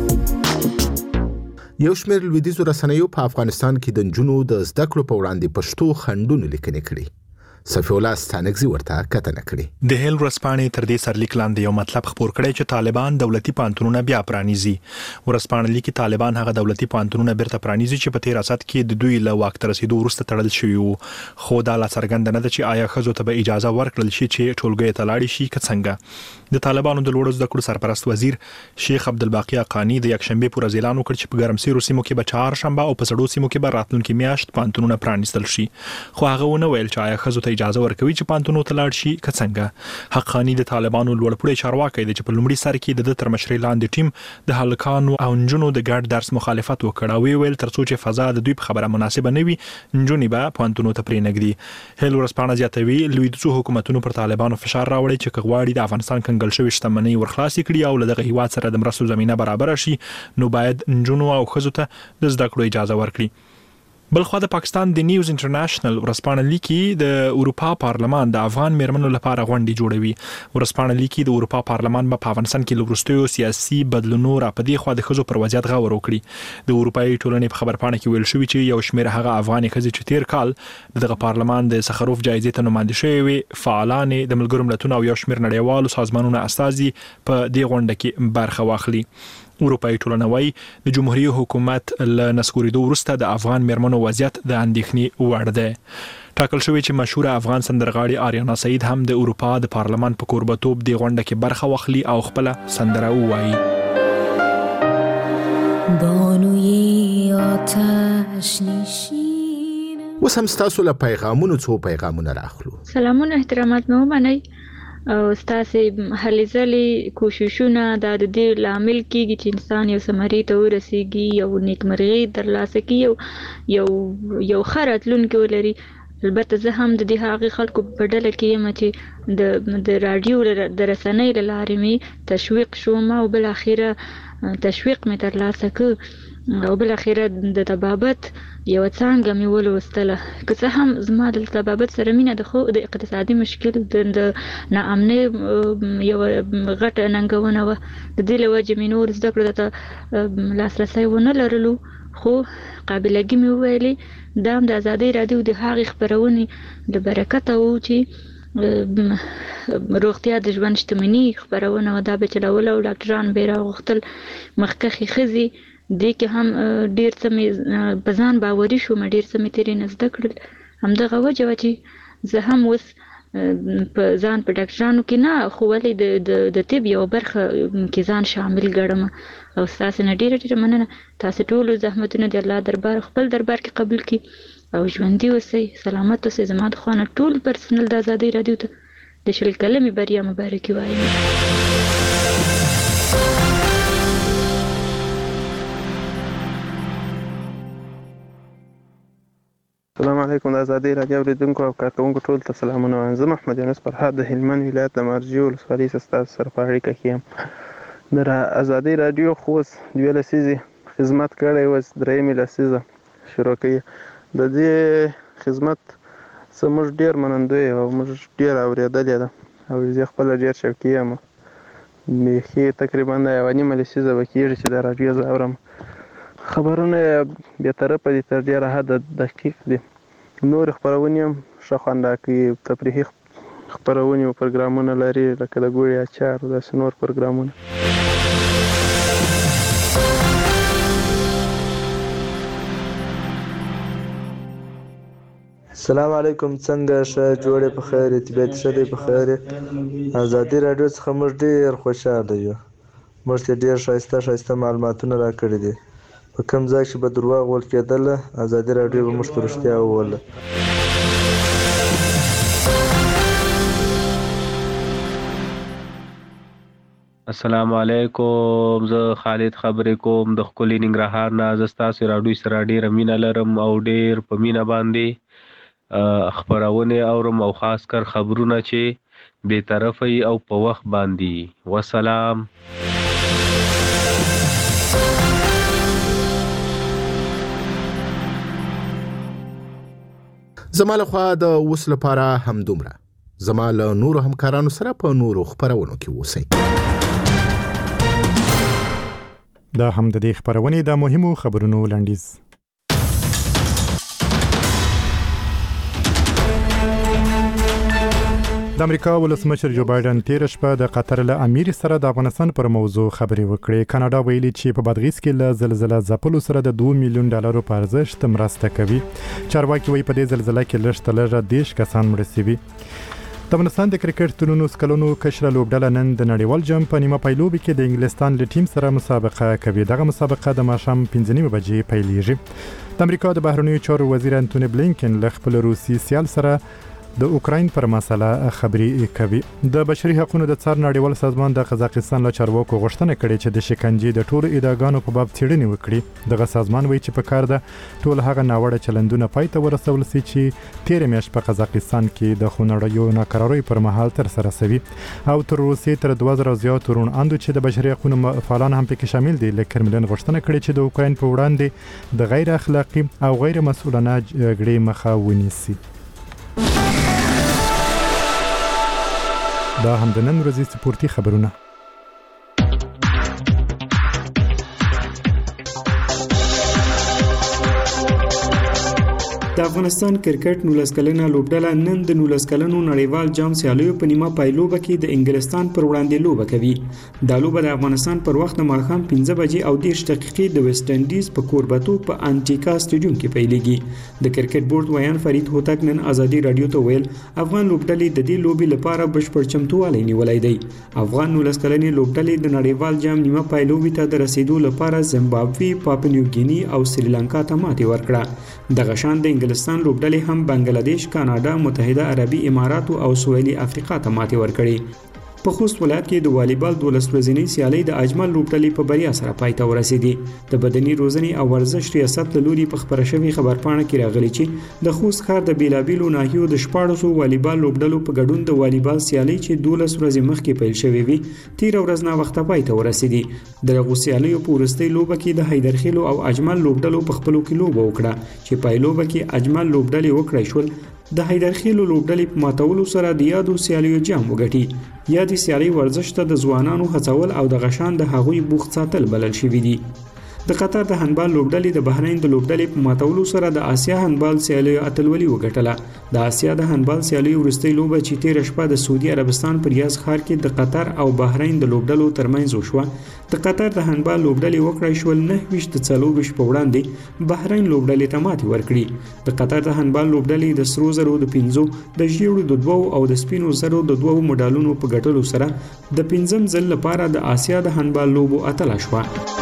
یو شمېر لویدیځو رسنیو په افغانستان کې د نجونو د زده کړو په وړاندې پښتو خنډونه لیکنې کړي. صفی الله ستانکزی ورته کتنه کړي. د هیل ورسپانې تر دې سرلیک لاندې یو مطلب خبر کړی چې طالبان دولتي پانتونونه بیا پرانیزي. ورسپانې لیکي طالبان هغه دولتي پانتونونه بیرته پرانیزي چې په تیر اسات کې د دوی له واک تر رسیدو وروسته تړل شوی وو. خو دا لا څرګنده نه ده چې آیا ښځو ته به اجازه ورکړل شي چې ټولګي ته لاړ شي که څنګه. د طالبانو د لوړو زده کړو سرپرست وزیر شیخ عبدالباقی حقانی د یکشنبه پر ورځ اعلان وکړ چې په ګرمسیرو سیمو کې به چهارشنبه او په سړو سیمو کې به راتلونکي میاشت پانتونونه پرانیستل شي. خو هغه ونه ویل چې آیا ښځو ته اجازه ورکوي چې پانتونو ته لاړ شي که څنګه. حقانی د طالبانو لوړپوړی چارواکي دی چې په لومړي سر کې د تر مشرۍ لاندې ټیم د هلکانو او نجونو د ګډ درس مخالفت وکړ او ویل ترڅو چې فضا د دوی په خبره مناسبه نه وي نجونې به پانتونو ته پرې نګدي. هیل ورسپانه زیاتوي لویدیځو حکومتونو پر طالبانو فشار راوړي چې کغواړي د افغانستان کنګل شوی شتمنۍ ورخلاصي کړي او له دغه هیواد سره د مرستو زمينه برابر شي نو باید نجونو او ښځو ته د زده کړو اجازه ورکړي. بلخوا د پاکستان د نیوز انټرنیشنل ورسپانه لیکي د اروپا پارلمان د افغان میرمنو لپاره غونډې جوړوي. ورسپانه لیکي د اروپا پارلمان په افغانستان کې لوبرستیو سیاسي بدلونونو را پدې خو د ښځو پر وضعیت غور وکړي. د اروپאי ټولنې په خبرپاڼه کې ویل شوی چې یو شمېر هغه افغاني ښځې چې تیر کال دغه پارلمان د سخروف جایزې ته نوماندې شوی وي فعالان د ملګرو ملتونو او یو شمېر نړیوالو سازمانونو استازي په دې غونډه کې برخه واخلي. اروپאי ټولنه وايي د جمهوریت حکومت له نسکوریدو وروسته د افغان میرمنو وضعیت د اندېښنې وړ دی. ټاکل شوی چې مشهور افغان سندرغاړي آریانا سعید هم د اروپا د پارلمان په کوربتوب د غونډه کې برخه واخلي او خپل سندره ووایي. بانوی آتش نشین. وسم ستاسو له پیغامونو څو پیغامونه راخلو. سلامونه احترامات مې ومنئ او ستاسې هلې ځلې کوششونه دا د دې لامل کېږي چې انسان یو ثمرې ته ورسېږي یو نیکمرغي ترلاسه کړي یو یو یو ښه راتلونکی ولري. البته زه هم د دې هغې خلکو په ډله کې یم چې د د راډیو د رسنۍ له لارې مې تشویق شوم او بالاخره تشویق مې ترلاسه کړ او بالاخره د طبابت یو څانګه مې ولوستله. که څه هم زما د طبابت سره مینه د خو د اقتصادي مشکل د ناامنۍ یو غټه ننګونه وه. د دې له وجې مې نور زده کړو ته لاسرسی ونه لرلو خو قابلګي مې وویلې دا هم د ازادۍ راډیو د هغې خپرونې له برکته و چې روغتیا د ژوند شتمني خپرونه وه. دا به چلوله او ډاکټران به یې راغوښتل. مخکښې ښځې دې کې هم ډېر څه مې په ځان باوري شوم ډېر څه مې ترې نه زده کړل. همدغه وجه وه چې زه هم اوس په ځان په ډاکټرانو کې نه خو ولې د د طب یوه برخه کې ځان شامل ګڼم او ستاسې نه ډېره ډېره مننه. تاسې ټولو زحمتونه د الله دربار خپل دربار کې قبول کړي او ژوندي اوسئ سلامت اوسئ. زما د خوا نه ټول پرسنل د ازادۍ راډیو ته د شل کلمې بریا مبارکي وایم. السلام علیکم د ازادۍ راډیو اوریدونکو او کارکوونکو ټول ته سلامونه وایم. زه محمد یونس فرهاد د هلمند ولایت د مارجې ولسوالۍ څخه ستاسو سره په اړیکه کې یم. د ازادۍ راډیو خو اوس دوه لسیزې خدمت کړی اوس درېیمې لسیزه شروع کوي. د دې خدمت څه موږ ډېر منندوی یو او موږ ډېر اورېدلې ده او زه خپله ډېر شوقي یم. بیخي تقریبا یوه نیمه لسیزه به کېږي چې د راډیو زه اورم. خبرونه یې بېطرفه دي تر ډېره حده دقیق دي. نور خپرونې هم ښه خوند راکوي. تفریحي خپرونې او پروګرامونه لري لکه د ګوړې اچار او داسې نور پروګرامونه. السلام علیکم څنګه ښه جوړې په خیر یې طبیعت ښه دی په خیر یې. ازادي راډیو څخه موږ ډېر خوشحاله یو. موږ ته ډېر ښایسته ښایسته معلوماتونه راکړي دي. په کوم ځای چې به درواغ ویل کېدله ازادي راډیو به موږ ته رښتیا وویله. السلام علیکم. زه خالد خبرې کوم د ښکلي ننګرهار نه. زه ستاسو راډیو سره ډېره مینه لرم او ډېر په مینه باندې خپرونې اورم او خاص کر خبرونه چې بې طرفه او په وخت باندې. وسلام. زما لخوا د اوس لپاره همدومره. زما له نورو همکارانو سره په نورو خپرونو کې اوسئ. دا هم د دې خبرونې د مهمو خبرونو لنډیز. د امریکا ولسمشر جو بایدن تیر شپه د قطر له امیر سره د افغانستان پر موضوع خبرې وکړې. کاناډا ویلي چې په بادغیس کې له زلزلې ځپلو سره د دوه میلیون ډالرو په ارزښت مرسته کوي. چارواکي وایي په دې زلزلې کې لږ تر لږه دیش کسان مړه شوي. د افغانستان د کرکټ ترونو سکلونو کشره لوبډله نن د نړیوال جام په نیمه پایلوبي کې د انګلستان له ټیم سره مسابقه کوي. دغه مسابقه د ماښام پنځه نیمې بجې پیلېږي. د امریکا د بهرنیو چارو وزیر انټونی بلینکن له خپل روسي سیال سره د اوکراین پر مسله خبرې کوي. د بشري حقوقو د څار نړیوال سازمان د قزاقستان له چارواکو غوښتنه کړې چې د شکنجې د ټولو ادعاګانو په باب څېړنې وکړي. دغه سازمان وایي چې په کار ده ټول هغه ناوړه چلندونه پای ته ورسول شي چې تېره میاشت په قزاقستان کې د خونړیو ناکراریو پر مهال تر سره شوي او تر اوسه تر دوه زره زیات روڼ اندو چې د بشري حقوقو فعالان هم پکې شامل دي. له کرملین غوښتنه کړې چې د اوکراین په وړاندې د غیر اخلاقی او غیر مسؤلانه جګړې مخه ونیسي. دا هم د نن ورځې سپورتي خبرونه. د افغانستان کرکټ نولس کلنه لوبډله نن د نولس کلنو نړیوال جام سیالیو په نیمه پایلوبه کې د انګلستان پر وړاندې لوبه کوي. دا لوبه د افغانستان پر وخت د ماښام پنځه بجې او دېرش دقیقې د ویسټ انډیز په کوربتو په انټیکا سټیډیوم کې پیلېږي. د کرکټ بورډ ویان فرید هوتک نن ازادي رادیو ته ویل افغان لوبډلې د دې لوبې لپاره بشپړ چمتووالی نیولی دی. افغان نولس کلنې لوبډلې د نړیوال جام نیمه پایلوبې ته د رسیدو لپاره زیمبابوې، پاپوا نیو ګیني او سریلانکا ته ماتې ورکړه. دغه شان د انګلستان لوبډلې هم بنگلاديش، کاناډا، متحده عربي امارات او سویلي افریقا ته ماتې ورکړې. په خوست ولایت کې د والیبال دولس ورځنۍ سیالۍ د اجمل لوبډلې په بریا سره پای ته ورسېدې. د بدني روزنې او ورزش ریاست له لوري په خبره شوې خبرپاڼه کې راغلي چې د خوست ښار د بیلابیلو ناحیو د شپاړسو والیبال لوبډلو په ګډون د والیبال سیالۍ چې دولس ورځې مخکې پیل شوې وي تیر ورځ ناوخته پای ته ورسېدې. د دغو سیالیو په وروستۍ لوبه کې د حیدرخیلو او اجمل لوبډلو په خپلو کې لوبه وکړه چې پایلوبه کې اجمل لوبډلې وکړای شول د حیدرخیلو لوبډلې په ماتولو سره د یادو سیالیو جام وګټي. یادې سیالۍ ورزش ته د ځوانانو هڅول او د غشان د هغوی بوخت ساتل بلل شوي دي. د قطر د هندبال لوبډلې د بحرین د لوبډلې په ماتولو سره د آسیا هندبال سیالیو اتلولي وګټله. د آسیا د هندبال سیالیو وروستۍ لوبه چې تیر شپه د سعودي عربستان په ریاض ښار کې د قطر او بحرین د لوبډلو ترمنځ وشوه. د قطر د هندبال لوبډلې وکړای شول نه ویشت د څلور په وړاندې بحرین لوبډلې ته ماتې ورکړي. د قطر د هندبال لوبډلې د سرو زرو د پنځو د ژیړو د دوو او د سپینو زرو د دوو مډالونو په ګټلو سره د پنځم ځل لپاره د آسیا د هندبال لوبو اتله شوه.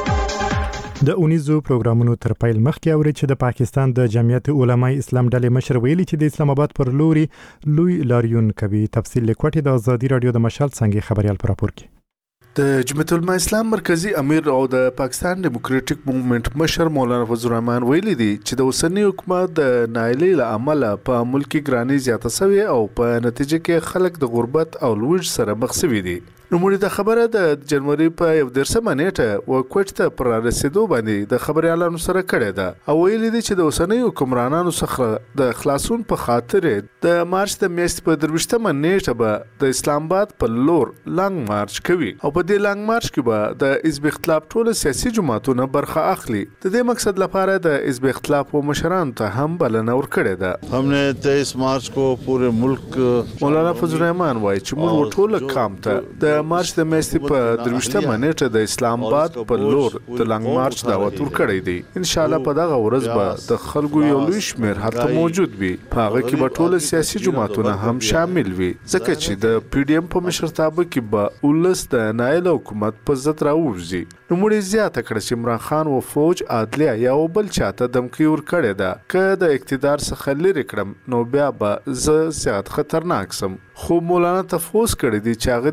د اونیزو پروګرامونو تر پیل مخکې اوري چې د پاکستان د جمعیت علماء اسلام ډلې مشر ویلي چې د اسلام آباد پر لوري لوی لاریون کوي. تفصیل لیکوټي د ازادي رادیو د مشال څنګه خبريال پر راپور کې. د جمعیت علماء اسلام مرکزی امیر او د پاکستان ډیموکراټک موومېنټ مشر مولانا فضل الرحمن ویلي دي چې د اوسنی حکومت د نااهلۍ له امله په ملکی ګرانی زیاته شوې او په نتیجه کې خلک د غربت او لوږ سره مخ شوي دي. نو موږ د خبره د جنوري په یو درسمه نیټه و کوټ ته پر رسیدو باندې د خبريالانو سره کړې ده او ویلي دي چې د اوسنی حکمرانانو څخه د خلاصون په خاطر د مارچ د میاشتې په درويشتمه نیټه به د اسلام آباد په لور لانګ مارچ کوي او په دې لانګ مارچ کې به د حزب اختلاف ټول سیاسي جماعتونو برخه اخلي. د دې مقصد لپاره د حزب اختلاف او مشرانو ته هم بلنه ورکړې ده. हमने तेईस मार्च को पूरे मुल्क مولانا فضل الرحمن وایي چې موږ ټول قام ته د مارچ د میاشتې په درويشتمه نیټه د اسلام آباد په لور د لانګ مارچ دعوت ورکړی دی. ان شاء الله په دغه ورځ به د خلکو یو لوی شمېر هلته موجود وي. په هغه کې به ټول سیاسي جماعتونه هم شامل وي ځکه چې د پی ډی ایم په مشرتابه کې به ولس د نااهله حکومت په ضد راووځي. نو موږ زیاته کړه چې عمران خان او فوج عدلیه یا بل چاته دمکی ورکړې ده که د اقتدار څخه لرې کړم نو بیا به زه زیات خطرناک سم. خو مولانا تفوس کړی دی چې هغه د دا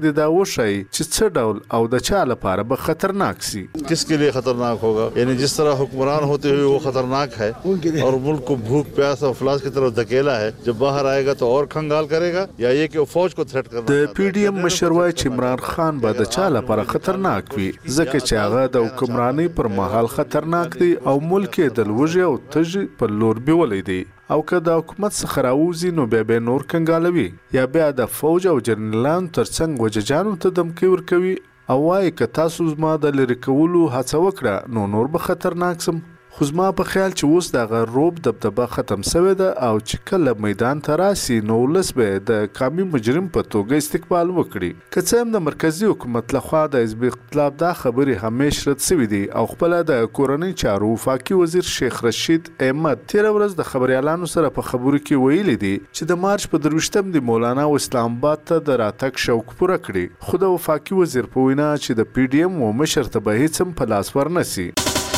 وشي چې څه ډول او د چا لپاره به خطرناک سي. किसके लिए खतरनाक होगा, यानी जिस तरह हुक्मरान होते हुए वो खतरनाक है और मुल्क को भूख प्यास और अफलास की तरफ धकेला है, जब बाहर आएगा तो और खंगाल करेगा, या ये कि फौज को थ्रेट करना. د پی ډی ایم مشر وایي چې عمران خان به د چا لپاره خطرناک وي ځکه چې هغه د حکمرانۍ پر مهال خطرناک دی او ملک یې د لوږې او تږي په لور بیولی دی او که د حکومت څخه راوځي نو بیا به نور کنګالوي یا بیا د فوج او جنرالانو ترڅنګ وججانو ته دمکې ورکوي او وایي که تاسو زما د لرې کولو هڅه وکړه نو نور به خطرناک سم. خو زما په خیال چې اوس دغه روب دبدبه ختم سوی ده او چې کله میدان ته راسي نو ولس به د قامي مجرم په توګه استقبال وکړي. که څه هم د مرکزي حکومت لخوا د حزب اختلاف دا خبرې همیش رد سوي دي او خپله د کورنۍ چارو وفاقي وزیر شیخ رشید احمد تېره ورځ د خبریالانو سره په خبرو کې ویلي دي چې د مارچ په درویشتم د مولانا او اسلام آباد ته د راتګ شوق پوره کړي. خو د وفاقي وزیر په وینا چې د پی ډی ایم و مشر ته به هیڅ هم په لاس ورنسي.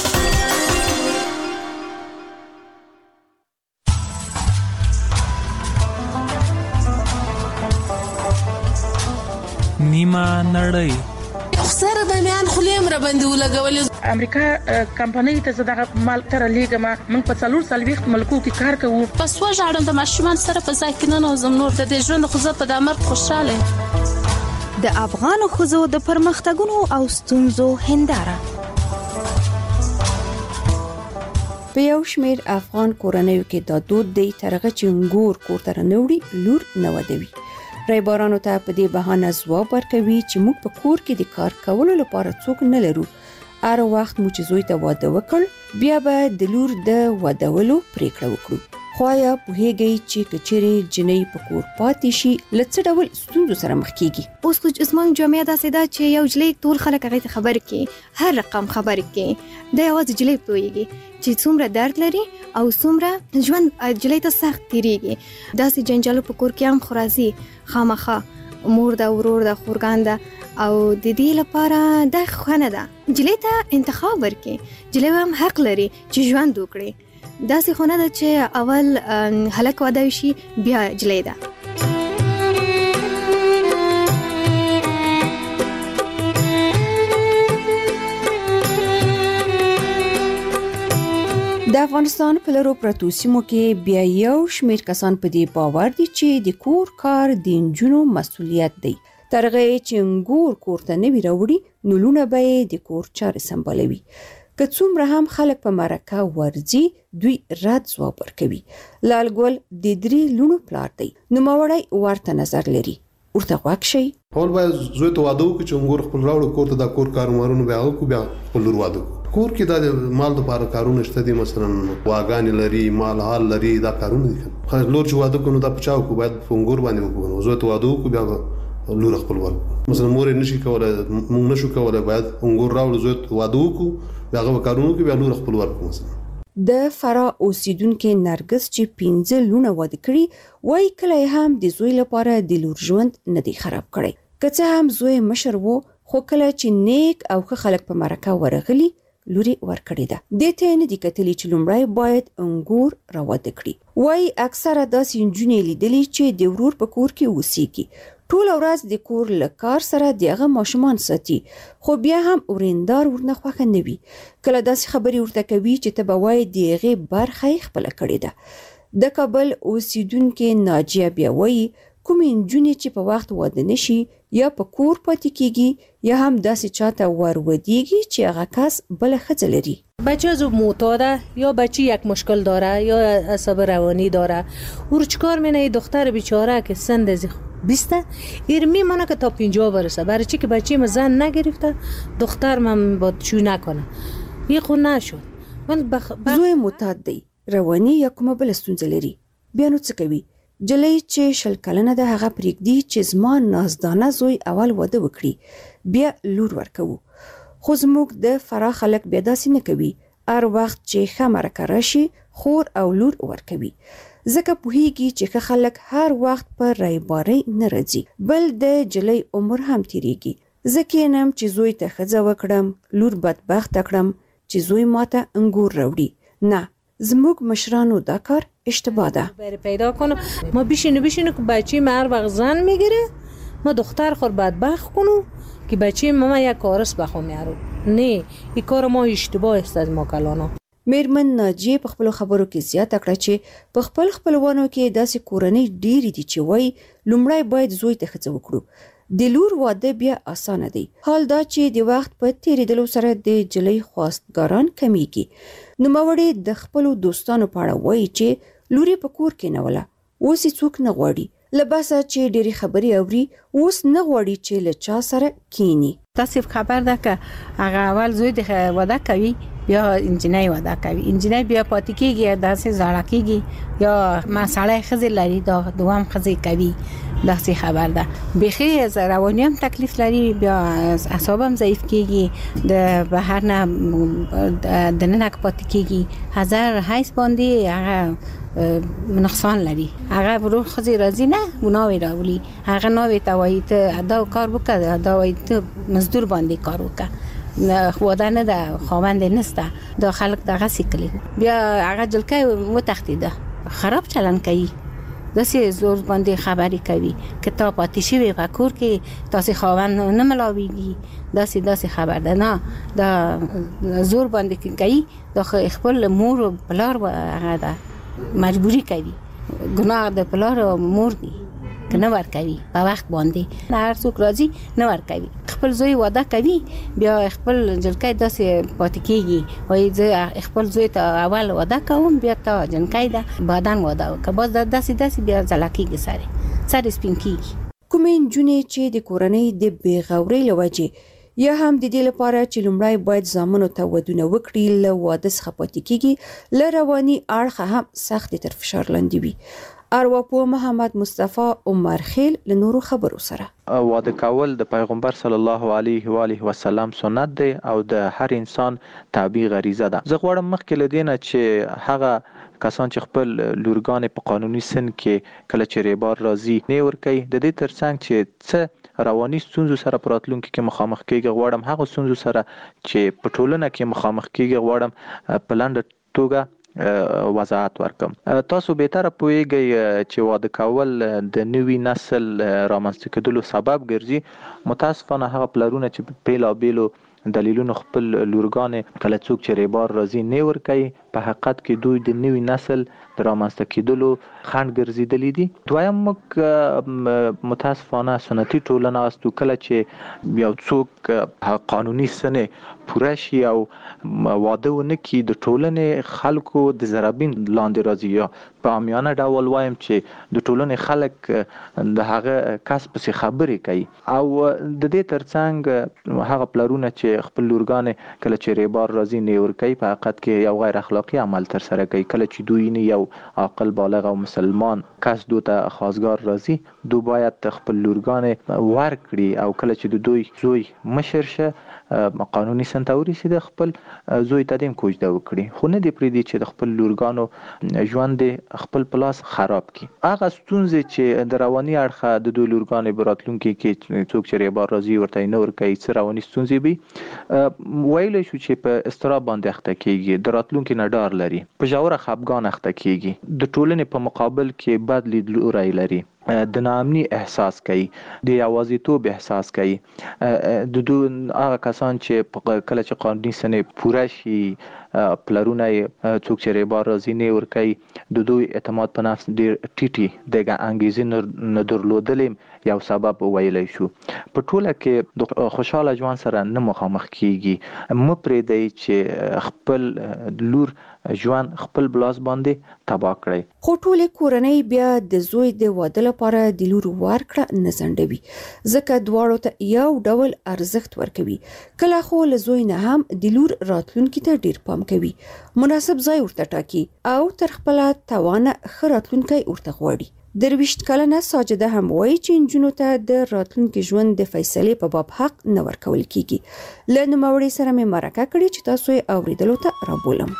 نیمه نړۍ سره د میان خلیم را باندې ولګولې. امریکا کمپنۍ ته زداغه مال تر لیګه ما موږ په څلور سالويخت ملکو کې کار کوو. پس وژاړم د ماشومان سره په ځای کې نه نوزم نور د ژوند خو زه په د امر خوشاله. د افغان خوځو د پرمختګونو او ستونزو هنداره. په یو شمېر افغان کورنیو کې دا دود دی ترغه چې انګور کور ته رانوړي لور نه ودوي. رایبارانو ته په دې بهانه ځواب ورکوي چې موږ په کور کې د کار کولو لپاره څوک نه لرو. هر وخت مو چې زوی ته واده وکړ بیا به د لور د ودولو پریکړه وکړو. خو یا پوهیږئ چې کچېرې جنۍ په کور پاتې شي له څه ډول ستونزو سره مخ کیږي؟ اوس خو زموږ جامعه داسې ده چې یو جلۍ ټول خلک هغې ته خبرې کوي، هر رقم خبرې کوي. دا یوازې جلۍ پوهیږي چې څومره درد لري او څومره ژوند جلۍ ته سخت تیریږي. داسې جنجالو په کور کې هم خو راځي، خامخا مور ده، ورور ده، خورګان ده او د دې لپاره دا ښه نه ده. جلۍ ته انتخاب ورکړي، جلۍ هم حق لري چې ژوند وکړي. داسې خو نه ده چې اول هلک واده شي بیا جلۍ ده. د افغانستان په لرو پرتو سیمو کې بیا یو شمېر کسان په دې باور دي چې د کور کار د نجونو مسؤلیت دی. ترغه چې انګور کور ته نه وي راوړي نو لونه به د کور چارې سمبالوي. که څومره هم خلک په مرکه ورځي دوی رد ځواب ورکوي. لال ګل د درې لونو پلار دی، نوموړی ورته نظر لري. ورته غوږ شئ. اول باید زوی ته واده وکړي چې انګور خپل راوړو کور ته، دا کور کاروبارونه بیا وکړو، بیا خپل لور واده کړو. کور کې دا د مال لپاره کارونه شته دي، مثلا واګانې لري، مال حال لري، دا کارونه دي. خو لور چې واده کوي نو دا پچاو کو باید په انګور باندې وکړو. زوی ته واده وکړو بیا لور خپل ورکړو. مثلا مور نشي کولای، موږ نشو کولای، باید انګور راوړو، زوی ته واده وکړو بیا هغه کارونه کوي، بیا لور خپل ورکړو. مثلا د فرا اوسیدونکو نرګس چې پنځه لونه واده کړي وای کله هم د زوی لپاره د لور ژوند نه دی خراب کړي. که څه هم زوی مشر وو خو کله چې نیک او ښه خلک په مرکه ورغلي لوري ورکړي ده. د ته نه د کتلی چې لومړی باید انګور راوده کړي. وای اکثره داسې نجونې لیدلې چې د ورور په کور کې اوسېږي، ټول ورځ د کور له کار سره دغه ماشومان ساتي، خو بیا هم وریندار ورنه خوښه نه وي. کله داسې خبرې ورته کوي چې ته به وایې د هغې برخه یې خپله کړې ده. د کابل اوسیدونکې ناجیه بیا وایي کومې نجونې چې په وخت واده نشي یا په کور پاتې کیږي یا هم داسې چاته ورودیږي چې هغه کس بله ښځه لري. بچه از معتاده یا بچه یک مشکل داره یا عصب روانی داره، او چیکار مینه دختر بیچاره که سن از بیسته ایر میمونه که تا پنجاه برسه، برای چی که بچه ما زن نگرفته دختر من با چو نکنه. یه خود نشد. من بخ... بخ... زوی معتاد دی، روانی یا کومه بل ستونزه لري، بیا نو څه کوي؟ جلۍ چې شل کلنه ده هغه پرېږدي چې زما نازدانه زوی اول واده وکړي بیا لور ورکوو. خو زموږ د فراه خلک بیا داسې نه کوي. هر وخت چې ښه مرکه راشي خور او لور ورکوي، ځکه پوهیږي چې ښه خلک هر وخت په رایبارۍ نه راځي، بل د جلۍ عمر هم تیریږي. زه کینم چې زوی ته ښځه وکړم، لور بدبخته کړم چې زوی ماته انګور راوړي. نه، زموږ مشرانو دا کار اشتباه ده. پیدا کنم ما بیشینو بیشینو که بچه ما هر وقت زن میگیره ما دختر خود بدبخت کنو که بچه ما یک کارس بخوام یارو. نه این کار ما اشتباه است از ما کلانا. میرمن ناجیه په خپل خبرو کې زیاته کړه چې په خپل خپلوانو کې داسې کورنۍ ډېرې دي چې وایي لومړی باید زوی ته ښځه وکړو. د لور واده بیا اسانه دی. حال دا چې د وخت په تیریدلو سره د جلۍ خواستګاران کمیږي. نوموړې د خپلو دوستانو په اړه وایي چې لور یې په کور کې نه وله، اوس یې څوک نه غواړي. له باسه چې ډېرې خبرې اوري اوس نه غواړي چې له چا سره کینی. تاسو خبر ده که هغه اول زوی د واده کوي بیا انجینای واده کوي، انجینای بیا پاتې کېږي داسې زړه کېږي یا مساله خزي لري دا دوام خزي کوي. داسې خبر ده بخیر از روانی هم تکلیف لري، بیا اعصاب هم ضعیف کېږي، د بهر نه د ننک پاتې کېږي، هزار حیث باندې هغه نقصان لري. هغه ورو خزي راځي نه وناوي راولي، هغه ناوي ته وایي ته دا کار وکړه، دا وایي ته مزدور باندې کار وکړه. واده نه ده، خاوند نسته، دا خلک دغه سیکلی بیا هغه جلکه وتښتیده، خراب چلن کوي، داسې زور باندې خبرې کوي که تا پاتې شوی په کور کې تاسې خاوند نه ملاویږي، داسې داسې خبر ده. نه دا زور باندې کوي، دا خپل مور و پلار هغه ده مجبوری کوي. ګناه د پلار و مور دی که نه ورکوي په وخت باندې، نه هر څوک راځي نه ورکوي. خپل زوی واده کوي بیا خپل جلکه داسې پاتې کېږي، وایي زه خپل زوی ته اول واده کوم بیا تا جنکه ده بعداً واده وکړه، باز داسې داسې بیا ځلا کېږي، سره سر سپین کېږي. کومې نجونې چې د کورنۍ د بېغورۍ له وجې یا هم د دې لپاره چې لومړی باید زامنو ته ودونه وکړي له واده څخه پاتې کېږي، له رواني اړخه هم سخت تر فشار لاندې وي. ارواپوه محمد مصطفی عمر خیل له نورو خبرو سره واده کول د پیغمبر صلی الله علیه و آله وسلم سنت دی او د هر انسان طبیعي غریزه ده. زه غواړم مخکې له دې نه چې هغه کسان چې خپل لورګانې په قانوني سن کې کله چې ریبار راځي نه ورکوي، د دې ترڅنګ چې څه رواني ستونزو سره په راتلونکي کې مخامخ کېږي، غواړم هغه ستونزو سره چې په ټولنه کې مخامخ کېږي غواړم په لنډه توګه وضاحت ورکم. تاسو بهتره پوهیږئ چې واده کول د نوي نسل رامنځته کېدلو سبب ګرځي. متاسفانه هغه پلرونه چې بیلابیلو دلیلونو خپل لورګانې کله څوک چې ریبار راځي نه ورکوي، په حقیقت کې دوی د نوي نسل د رامنځته کېدلو خنډ ګرځېدلي دي. دویم موږ متاسفانه سنتي ټولنه استو، کله چې یو څوک قانوني سن پوره شي او واده ونه کړي د ټولنې خلکو د ضربین لاندې راځي، یا په عامیانه ډول وایم چې د ټولنې خلک د هغه کس پسې خبرې کوي. او د دې ترڅنګ هغه پلرونه چې خپل لورګانې کله چې ریبار راځي نه ورکوي، په حقیقت کې یو غیر اخلاقی عمل تر سره کوي. کله چې دوی نه یو عاقل بالغ او مسلمان کس دوی ته خواستګار راځي، دوی باید خپل لورګانې ورکړي او کله چې د دوی زوی مشر شه قانوني سن ته ورسېده خپل زوی ته دیم کوجده وکړي، خو نه دی پرېږدي چې د خپل لورګانو ژوند خپل پلاس خراب کړي. هغه ستونزې چې د رواني اړخه د دوی لورګانې په راتلونکي کې څوک چې ریبار راځي ورته نه ورکوي، څه رواني ستونزې وي، ویلی شو چې په اضطراب باندې اخته کېږي، د راتلونکي نه ډار لري، په ژوره خفګان اخته کېږي، د ټولنې په مقابل کې بد لیدلوری لري، د ناامني احساس کوي، د یوازیتوب احساس کوي. د دوی هغه کسان چې کله چې قانوني سن پوره شي پلرونه څوک چې ریبار راځي نه ورکوي، د دوی اعتماد په نفس ډېر ټیټي دغه انګیزې نه درلودلې یو سبب ویلی شو. په ټوله کې د خوشحاله ژوند سره نه مخامخ کېږي. مه پرېږدئ چې خپل لور ژوند خپل بلاس باندې تباه کړئ. خو ټولې کورنۍ بیا د زوی د واده لپاره د لور ورکړه نه ځنډوي، ځکه دواړو ته یو ډول ارزښت ورکوي. کله خو له زوی نه هم د لور راتلونکي ته ډېر پام کوي، مناسب ځای ورته ټاکي او تر خپله توانه ښه راتلونکی ورته غواړي. درویشت کلنه ساجده هم وایي چې نجونو ته د راتلونکي ژوند د فیصلې په باب حق نه ورکول کیږي. له نوموړي سره مې مرکه کړې چې تاسو یې اورېدلو ته رابولم.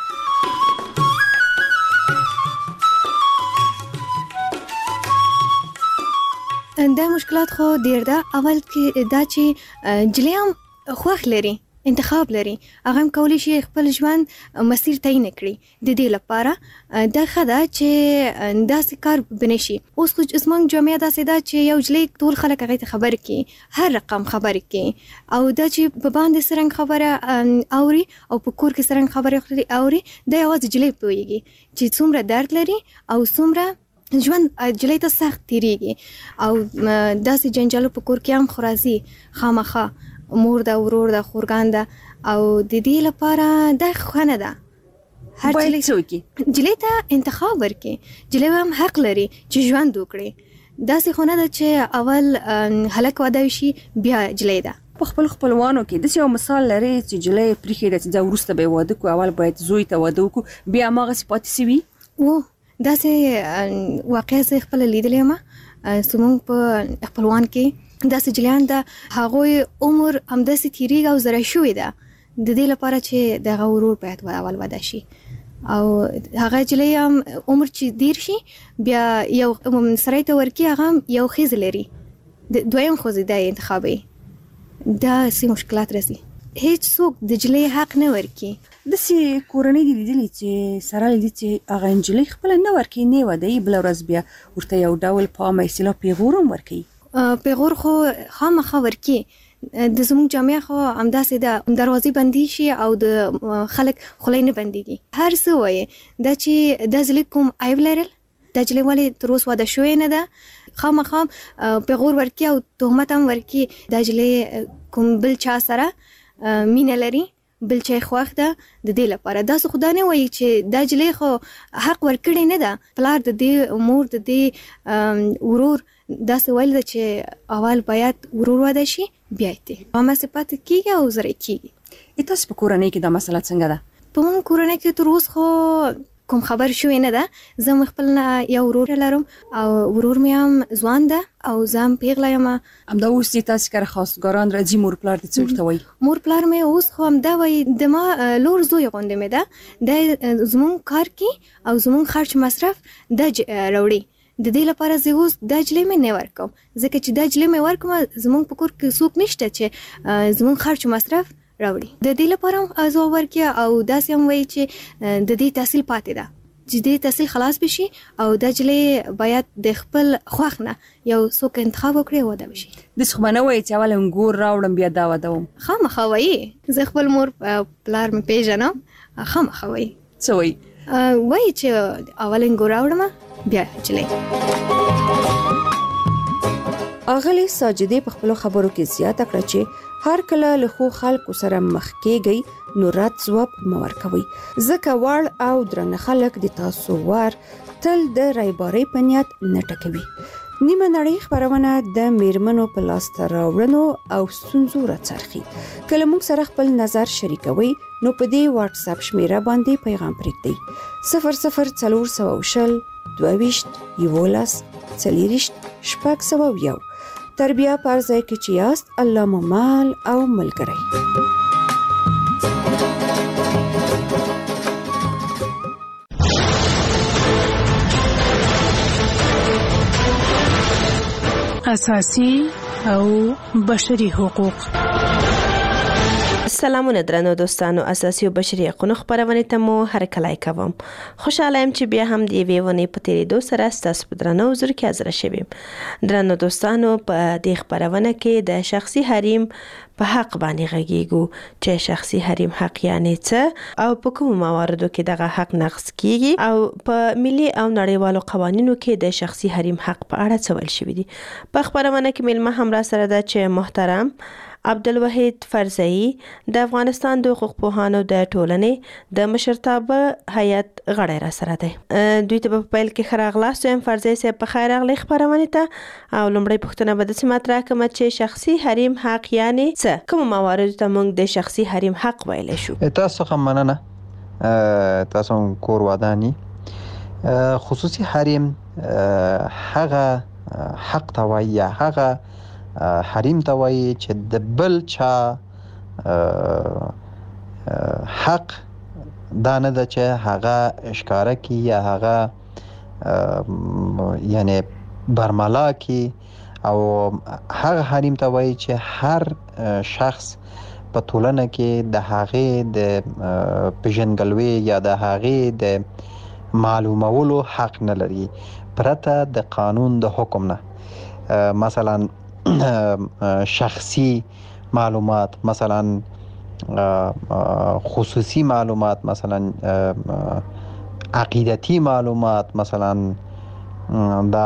دا مشکلات خو ډیر ده. اول کې دا چې جلې هم خوښ لري انتخاب لري هغه هم کولی شي خپل ژوند مسیر تعیین کړي د دې لپاره دا خدا چې داسې کار بنشي. اوس خو زمونږ جامعه داسې ده چې یو جلی ټول خلک هغه ته خبر کړي، هر رقم خبر کړي، او دا چې په باندې سرنګ خبره اوري او په کور کې سرنګ خبره اوري دا یوازې جلی پوهیږي چې څومره درد لري او څومره ژوند جلی ته سخت تیریږي. او داسې جنجالو په کور کې هم خورازي خامخا مور دا ورور دا خورګان دا، او د دې لپاره دا خونه ده هر باید څه وکړي جلی ته انتخاب ورکړي. جلی هم حق لري چې ژوند وکړي. داسې خونه ده چې اول هلک واده شي بیا جلی ده. په خپل خپلوانو کې د یو مثال لري چې جلی پریخي د چې ورسته به واده کو، اول باید زوی ته واده وکړو بیا ماغه صفات سوي و. داسې واقعي زه خپل لیدلې ما سمون په خپلوان کې داسې جلیان ده هغوی عمر همداسې تیریږي او زره شوې ده د دې لپاره چې دغه ورور باید اول واده شي، او هغه جلی هم عمر چې دیر شي بیا یو سړی ته ورکړي هغه یو ښځه لري دویم ښځې دا انتخابوي. دا څه مشکلات راځي، هیڅ څوک د جلی حق نه ورکړي. داسې کورنۍ دي لیدلي چې سره لیدي چې هغه نجلۍ خپله نه ورکوي، نه واده یې بله ورځ بیا ورته یو ډول په عامه اصطلاح پیغور هم ورکوي. پیغور خو خامخا ورکی د زموږ جامعه خو همداسې ده، دروازې بندي شي او د خلک خولۍ نه بندېږي. هر څه وایي دا چې دا جلی کوم عیب لرل، دا جلی ولې تر اوسه واده شوې نه ده، خامخا پیغور ورکی او تهمت هم ورکی دا جلی کوم بل چا سره مینه لري، بل چا خوښ ده. د دې لپاره داسې خو دا نه وایي چې دا جلی خو حق ورکړی نه ده، پلار د دې مور د دې ورور داسې ویل ده چې اول باید ورور واده شي بیا یې عامه صفات کېږي او زره کېږي. تاسو په کورنۍ کې دا مسله څنګه ده؟ په موږ کورنۍ کې تر اوسه خو کوم خبر شوی نه ده. زه مې خپل یو ورور لرم او ورور مې هم ځوان ده او زه هم پیغله یم. همدا اوس چې تاسو کره خواستګاران راځي مور پلار دې څه ورته وایي؟ مور پلار مې اوس خو همدا وایي د ما لور زوی غوندې مې ده، دا زموږ کار کې او زموږ خرچ مصرف دا راوړي. د دې لپاره زه اوس دا جلی مې نه ورکوم، ځکه چې دا جلی مې ورکوم زموږ په کور کې څوک نشته چې زموږ خرچ مصرف راوړي. د دې لپاره هم ازو ورکیا او داسې هم وایي چې د دې تحصیل پاتې ده، چې دې تحصیل خلاص بشي او دا جلی باید د خپل خوښ نه یو څوک انتخاب وکړي او واده وشي. داسې خو به نه وایي چې اول انګور راوړم بیا دا واده وم؟ خامخا وایي. زه خپل مور پلار مې پیژنم، خامخا وایي. څه وایي؟ وایي چې اول انګور راوړم بیا جلی. اغلی ساجدی په خپل خبرو کې زیاته کړه چې هر کله له خو خلکو سره مخ کېږي نو رات ځواب مور کوي، ځکه وړ او درنه خلک د تاسو ور تل د رایباري په نیت نه ټکوي. نیمه نړۍ خبرونه د میرمنو په لاس ته راوړنو او ستونزو راڅرخي. کله موږ سره خپل نظر شریکوي نو په دې واتس اپ شمیره باندې پیغام پرېږدئ صفر صفر څلور سوه وشل دوه ویشت یولس څلېرویشت شپږ سوه یو. تر بیا په هر ځای کې چې یاست الله مو مال او ملګری. اساسي او بشري حقوق. سلامونه درنو دوستانو، اساسي او بشري حقوقو خبرونه ته مو هرکلی کوم. خوشاله يم چې بیا هم د یوې ونې په تیریدو سره ستاسو په درنو حضور کې حاضر شوم. درنو دوستانو، په دې خبرونه کې د شخصي حریم په حق باندې غږیږو چې شخصي حریم حق یعنی څه او په کوم مواردو کې دغه حق نقض کیږي او په ملي او نړیوالو قوانینو کې د شخصي حریم حق په اړه څه ویل شوی دي. په خبرونه کې ملما هم را سره ده چې محترم عبدالوحید فرزئی د افغانستان د حقوق پوهانو د ټولنې د مشرتابه هیئت غړی را سره دی. دوی ته په پیل کې ښه راغلاست وایم. فرزئی صاحب په خیر راغلی خپرونې ته. او لومړی پوښتنه به داسې مطرح کړم چې شخصي حریم حق یعنې څه؟ کومو مواردو ته موږ د شخصي حریم حق ویلی شو؟ تاسو څخه مننه. تاسو هم کور وداني. خصوصي حریم هغه حق ته وایي یا هغه حریم ته وایي چې د بل چا حق دا نه ده چې هغه ښکاره کړي یا هغه یعنی برملا کړي، او هغه حریم ته وایي چې هر شخص په ټولنه کې د هغې د پیژندګلوي یا د هغې د معلومولو حق نه لري پرته د قانون د حکم نه. مثلا شخصي معلومات، مثلا خصوصي معلومات، مثلا عقیدتی معلومات، مثلا دا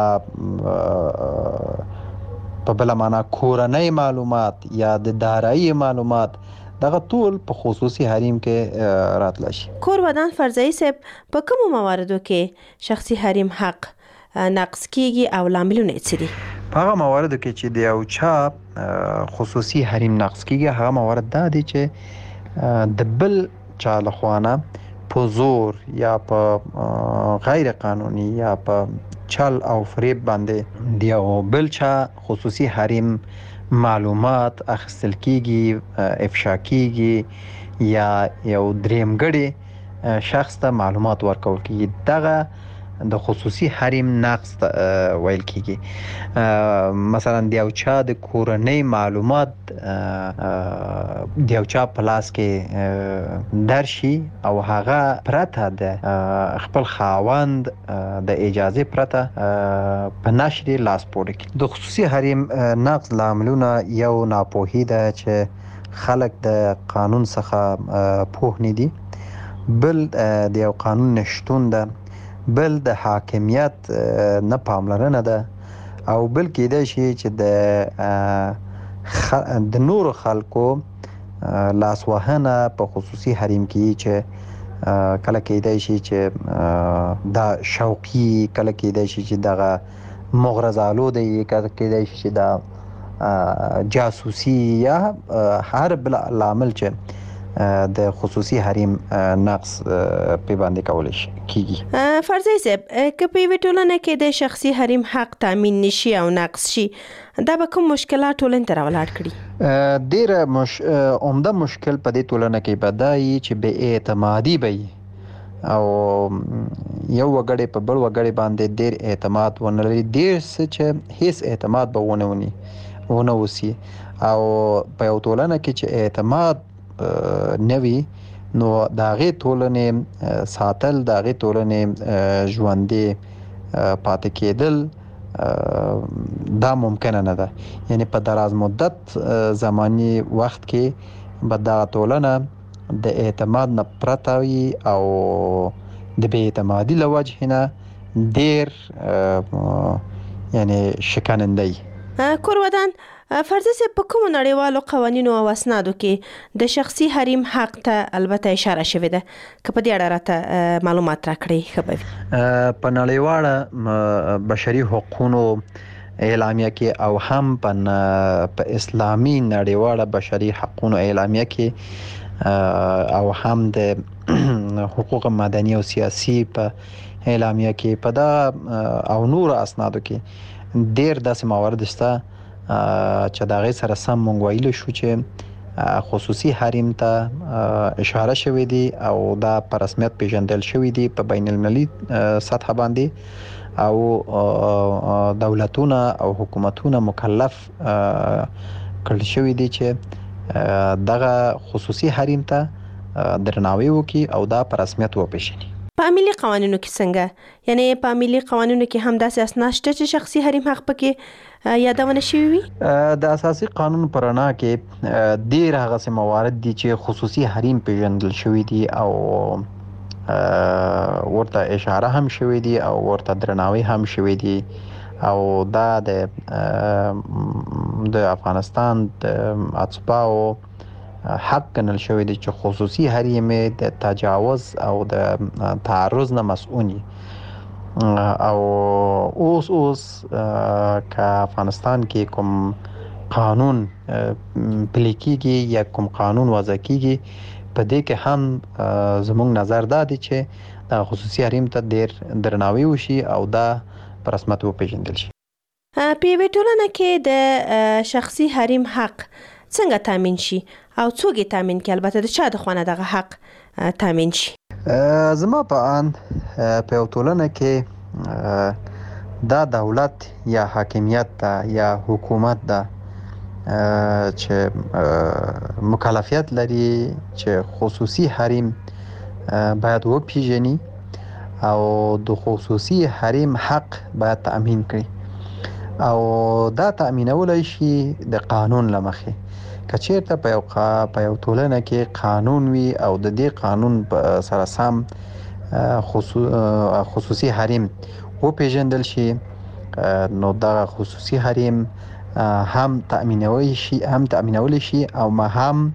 په بل معنا کورنۍ معلومات یا د دارایی معلومات، دغه ټول په خصوصي حریم کې راتلی شي. کور ودان فرضي صاحب په کومو مواردو کې شخصي حریم حق نقض کیږي او لاملونه یې څه دي؟ په هغه مواردو کې چې د یو چا خصوصي حریم نقض کیږي، هغه موارد دا دي چې د بل چا لخوا نه په زور یا په غیر قانوني یا په چل او فریب باندې د یو بل چا خصوصي حریم معلومات اخیستل کیږي، افشا کیږي یا یو دریمګړی شخص ته معلومات ورکول کیږي. دغه د خصوصي حریم نقض ویل کیږي. مثلا د یو چا د کورنۍ معلومات د یو چا په لاس کې درشي او هغه پرته د خپل خاوند د اجازه پرته په نشر لاس پورې کړي. د خصوصي حریم نقض لاملونه یو ناپوهي ده چې خلک د قانون څخه پوه نه دي، بل د یو قانون نشتون ده، بل د حاکمیت نه پاملرنه ده، او بل کېدای شي چې د د نورو خلکو لاسوهنه په خصوصي حریم کې چې کله کېدای شي چې دا شوقي، کله کېدای شي چې دغه مغرضالوده وي، کله کېدای شي چې دا جاسوسي یا هر بل لامل چې د خصوصي حریم نقض په باندې کول شي کیږي. فرضي صاحب که په یوه ټولنه کې د شخصي حریم حق تامین نشي او نقض شي، دا به کوم مشکلات ټولنې ته راولاړ کړي؟ ډېره مش... عمده مشکل په دې ټولنه کې به دا وي چې بې اعتمادي به وي او یو وګړی په بل وګړی باندې ډېر اعتماد ونه لري، ډېر څه چې هیڅ اعتماد به ونه ونی ونه وسي. او په یو ټولنه کې چې اعتماد نوي نو د هغې ټولنې ساتل، د هغې ټولنې ژوندې پاتې کېدل دا ممکنه نه ده. یعنی په دراز مدت زماني وخت کې به دغه ټولنه د اعتماد نه پرته وي او د بې اعتمادي له وجې نه ډېر یعنی شکننده وي. کور ودان فرضي صاحب په کومو نړیوالو قوانینو او اسنادو کې د شخصي حریم حق ته البته اشاره شوې ده؟ که په دې اړه راته معلومات راکړئ ښه به وي. په نړیواله بشري حقوقو اعلامیه کې او هم په اسلامي نړیواله بشري حقوقو اعلامیه کې او هم د حقوق مدني او سیاسي په اعلامیه کې په دا او نور اسنادو کې ډېر داسې موارد شته چې د هغې سره سم موږ ویلی شو چې خصوصي حریم ته اشاره شوې دي او دا په رسمیت پیژندل شوي دي په بین المللي سطحه باندې، او دولتونه او حکومتونه مکلف کړل شوي دي چې دغه خصوصي حریم ته درناوی وکړي او دا په رسمیت وپېژني. په ملي قوانینو کې څنګه؟ یعنی په ملي قوانینو کې هم داسې اسناد شته چې شخصي حریم حق پکې یادونه شوي وي؟ د اساسي قانون په رڼا کې ډېر هغسې موارد دي چې خصوصي حریم پیژندل شوي دي او ورته اشاره هم شوي دي او ورته درناوی هم شوي دي، او دا د د افغانستان د اتباعو حق ګڼل شوی دی چې خصوصي حریم د تجاوز او د تعرض نه مسئول وي. او اوس اوس که افغانستان کې کوم قانون پلی کیږي یا کوم قانون وضع کیږي، په دې کې هم زموږ نظر دا دی چې د خصوصي حریم ته ډېر درناوی وشي او دا په رسمیت وپېژندل شي. په یوې ټولنه کې د شخصي حریم حق څنګه تامین شي او څوک یې تامین کوي؟ البته د چا د خوا نه دغه حق تامین شي؟ زما په اند په یو ټولنه کې دا دولت یا حاکمیت ده یا حکومت ده چې مکلفیت لري چې خصوصي حریم باید وپیژني او د خصوصي حریم حق باید تأمین کړي او دا تأمینولای شي د قانون لمخې. که چیرته په یو په یو ټولنه کې قانون وي او د دې قانون سره سم خصوصي حریم وپیژندل شي نو دا خصوصي حریم هم تأمینوي شي هم تأمینول شي او ما هم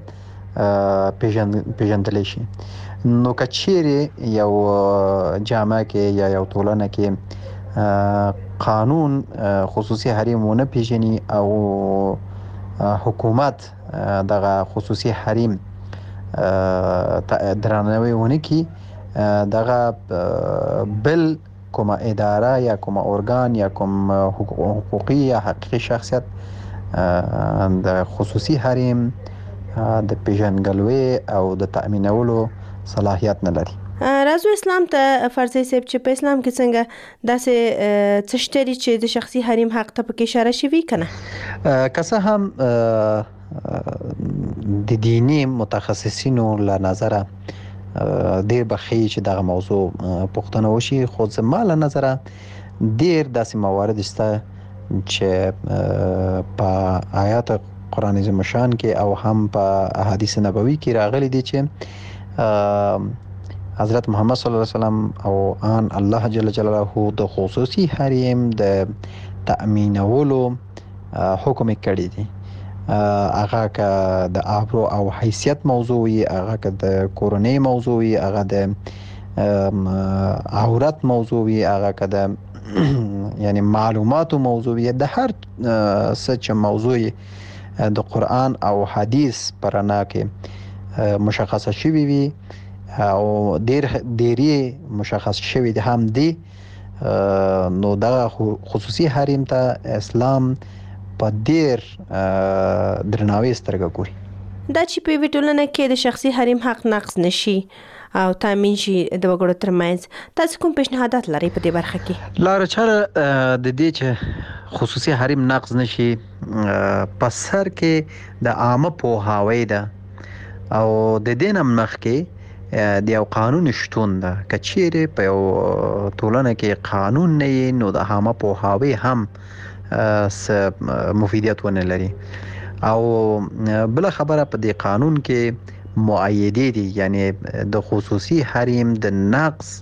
پیژندل شي. نو که چیرې یو جامعه کې یا یو ټولنه کې قانون خصوصي حریم ونه پیژني او حکومت دغه خصوصي حریم درناوی ونه کی دغه بل کومه اداره یا کومه ارګان یا کوم حقوقي یا حقیقي شخصیت د خصوصي حریم د پیژنګلوي او د تأمینولو صلاحیت نه لري. راځو اسلام ته فرضي سیب چې په اسلام کې څنګه داسې څه شته چې د شخصي حریم حق ته پکې اشاره شوی کنه. که څه هم د دینی متخصصینو له نظره ډیر بخي چې دغه موضوع پوښتنه وشي خو زما له نظره ډیر داسې موارد شته چې په آیات قرآن عظیم شان کې او هم په احادیث نبوي کې راغلي دي چې حضرت محمد صلی الله علیه وسلم او ان الله جل جلاله د خصوصي حریم د تأمینولو حکم کړی دی. هغه که د آبرو او حیثیت موضوعي، هغه که د کورنۍ موضوعي، هغه د عورت موضوعي، هغه که د یعنی معلوماتو موضوعي، د هر څه چې موضوعي د قرآن او حدیث پرانا کې مشخصه شوی وي او ډیر ډیری مشخص شوی دی هم دی، نو دا خصوصي حریم ته اسلام په ډیر درناوي سترګه ګوري. دا چې په ویټولنه کې د شخصي حریم حق نقض نشي او تامین شي د وګړو ترمنځ، تاسو کوم پیشنهادات لرئ په دې برخه کې؟ لاره چاره د دې چې خصوصي حریم نقض نشي په سر کې د عامه پوهاوی ده او د دې نه مخکې د یو قانون شتون ده. که چیرې په یو ټولنه کې قانون نه وي نو د عامه پوهاوی هم څه مفیدیت ونه لري. او بل خبره په دې قانون کې معایدې دي، یعنی د خصوصي حریم د نقض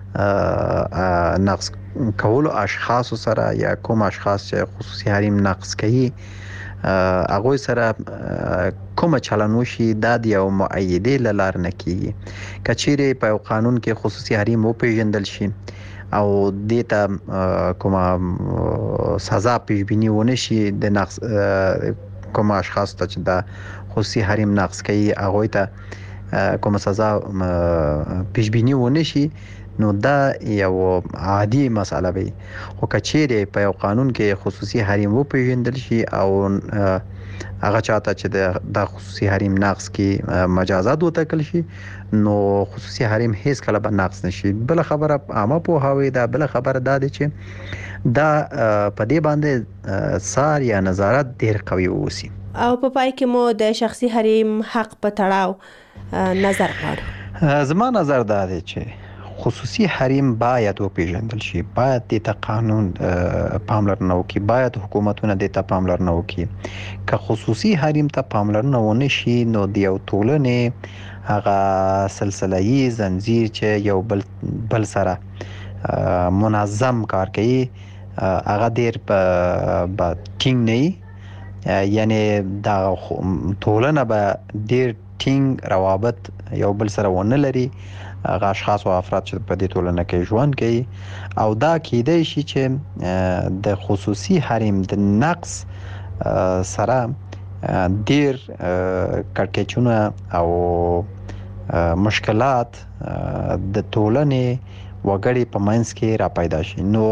نقض کولو اشخاص سره یا کوم اشخاص چې خصوصي حریم نقض کوي هغه سره کوم چلن وشي دا د یو معایدې له لارې نه کیږي. که چیرې په یو قانون کې خصوصي حریم وپیژندل شي او دې ته کومه سزا پیش بینی ونه شي د نقض کوم اشخاص ته چې دا خصوصي حریم نقض کوي هغه ته کومه سزا پیش بینی ونه شي نو دا یو عادي مسله وي. خو که چیرې په یو قانون کې خصوصي حریم وپیژندل شي او هغه چاته چې د خصوصي حریم نقض کې مجازات وټاکل شي نو خصوصي حریم هیڅ کله به نقض نشي. بل خبره عامه پوهاوی ده، بل خبره دا ده چې دا په دې باندې سار یا نظارت ډیر قوي وسی. او په پای کې مو د شخصي حریم حق په تړاو نظر غواړو. زما نظر دا دی چې خصوصي حریم باید وپیژندل شي، باید د ته قانون پاملرنه وکړي، باید حکومتونه د ته پاملرنه وکړي. که خصوصي حریم ته پاملرنه ونه شي نو د یو ټولنې هغه سلسله‌ای زنجیر چې یو بل بل سره منظم کار کوي هغه ډیر په ټینګ نه، یعنی دا ټولنه به ډیر ټینګ روابط یو بل سره ونه لري. هغه اشخاص او افراد چې په دې ټولنه کې ژوند کوي او دا کېدای شي چې د خصوصي حریم د نقض سره ډیر کړکېچونه او مشکلات د ټولنې وګړي په منځ کې را پیدا شي. نو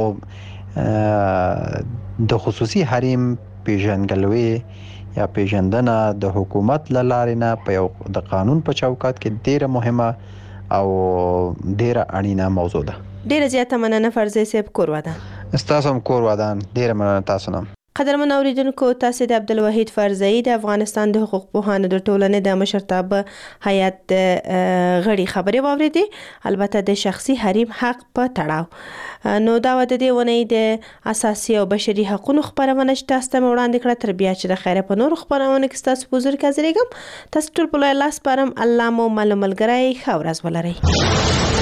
د خصوصي حریم پیژندګلوي یا پیژندنه د حکومت له لارې نه په یو د قانون په چوکاټ کې ډیره مهمه او ډیره اړینه موضوع ده. ډیره زیاته مننه فرضي صاحب، کور ودان. تاسو هم کور ودان. ډیره مننه تاسو نه. قدرمن اوریدونکو تاسو د عبدالوحید فرزئی د افغانستان د حقوق پوهانو د ټولنې د مشرتابه هیئت غړي خبرې واوریدې، البته د شخصي حریم حق په تړاو. نو دا د دې ونې د اساسي او بشري حقوقو خبرونه چې تاسو ته وړاندې کړه، تر بیا چې د خیره په نور خبرونه کې تاسو په حضور کې حاضرېږم. تاسو ټول په لاس پرم، الله مو مل ملګری ښه ورځ ولرئ.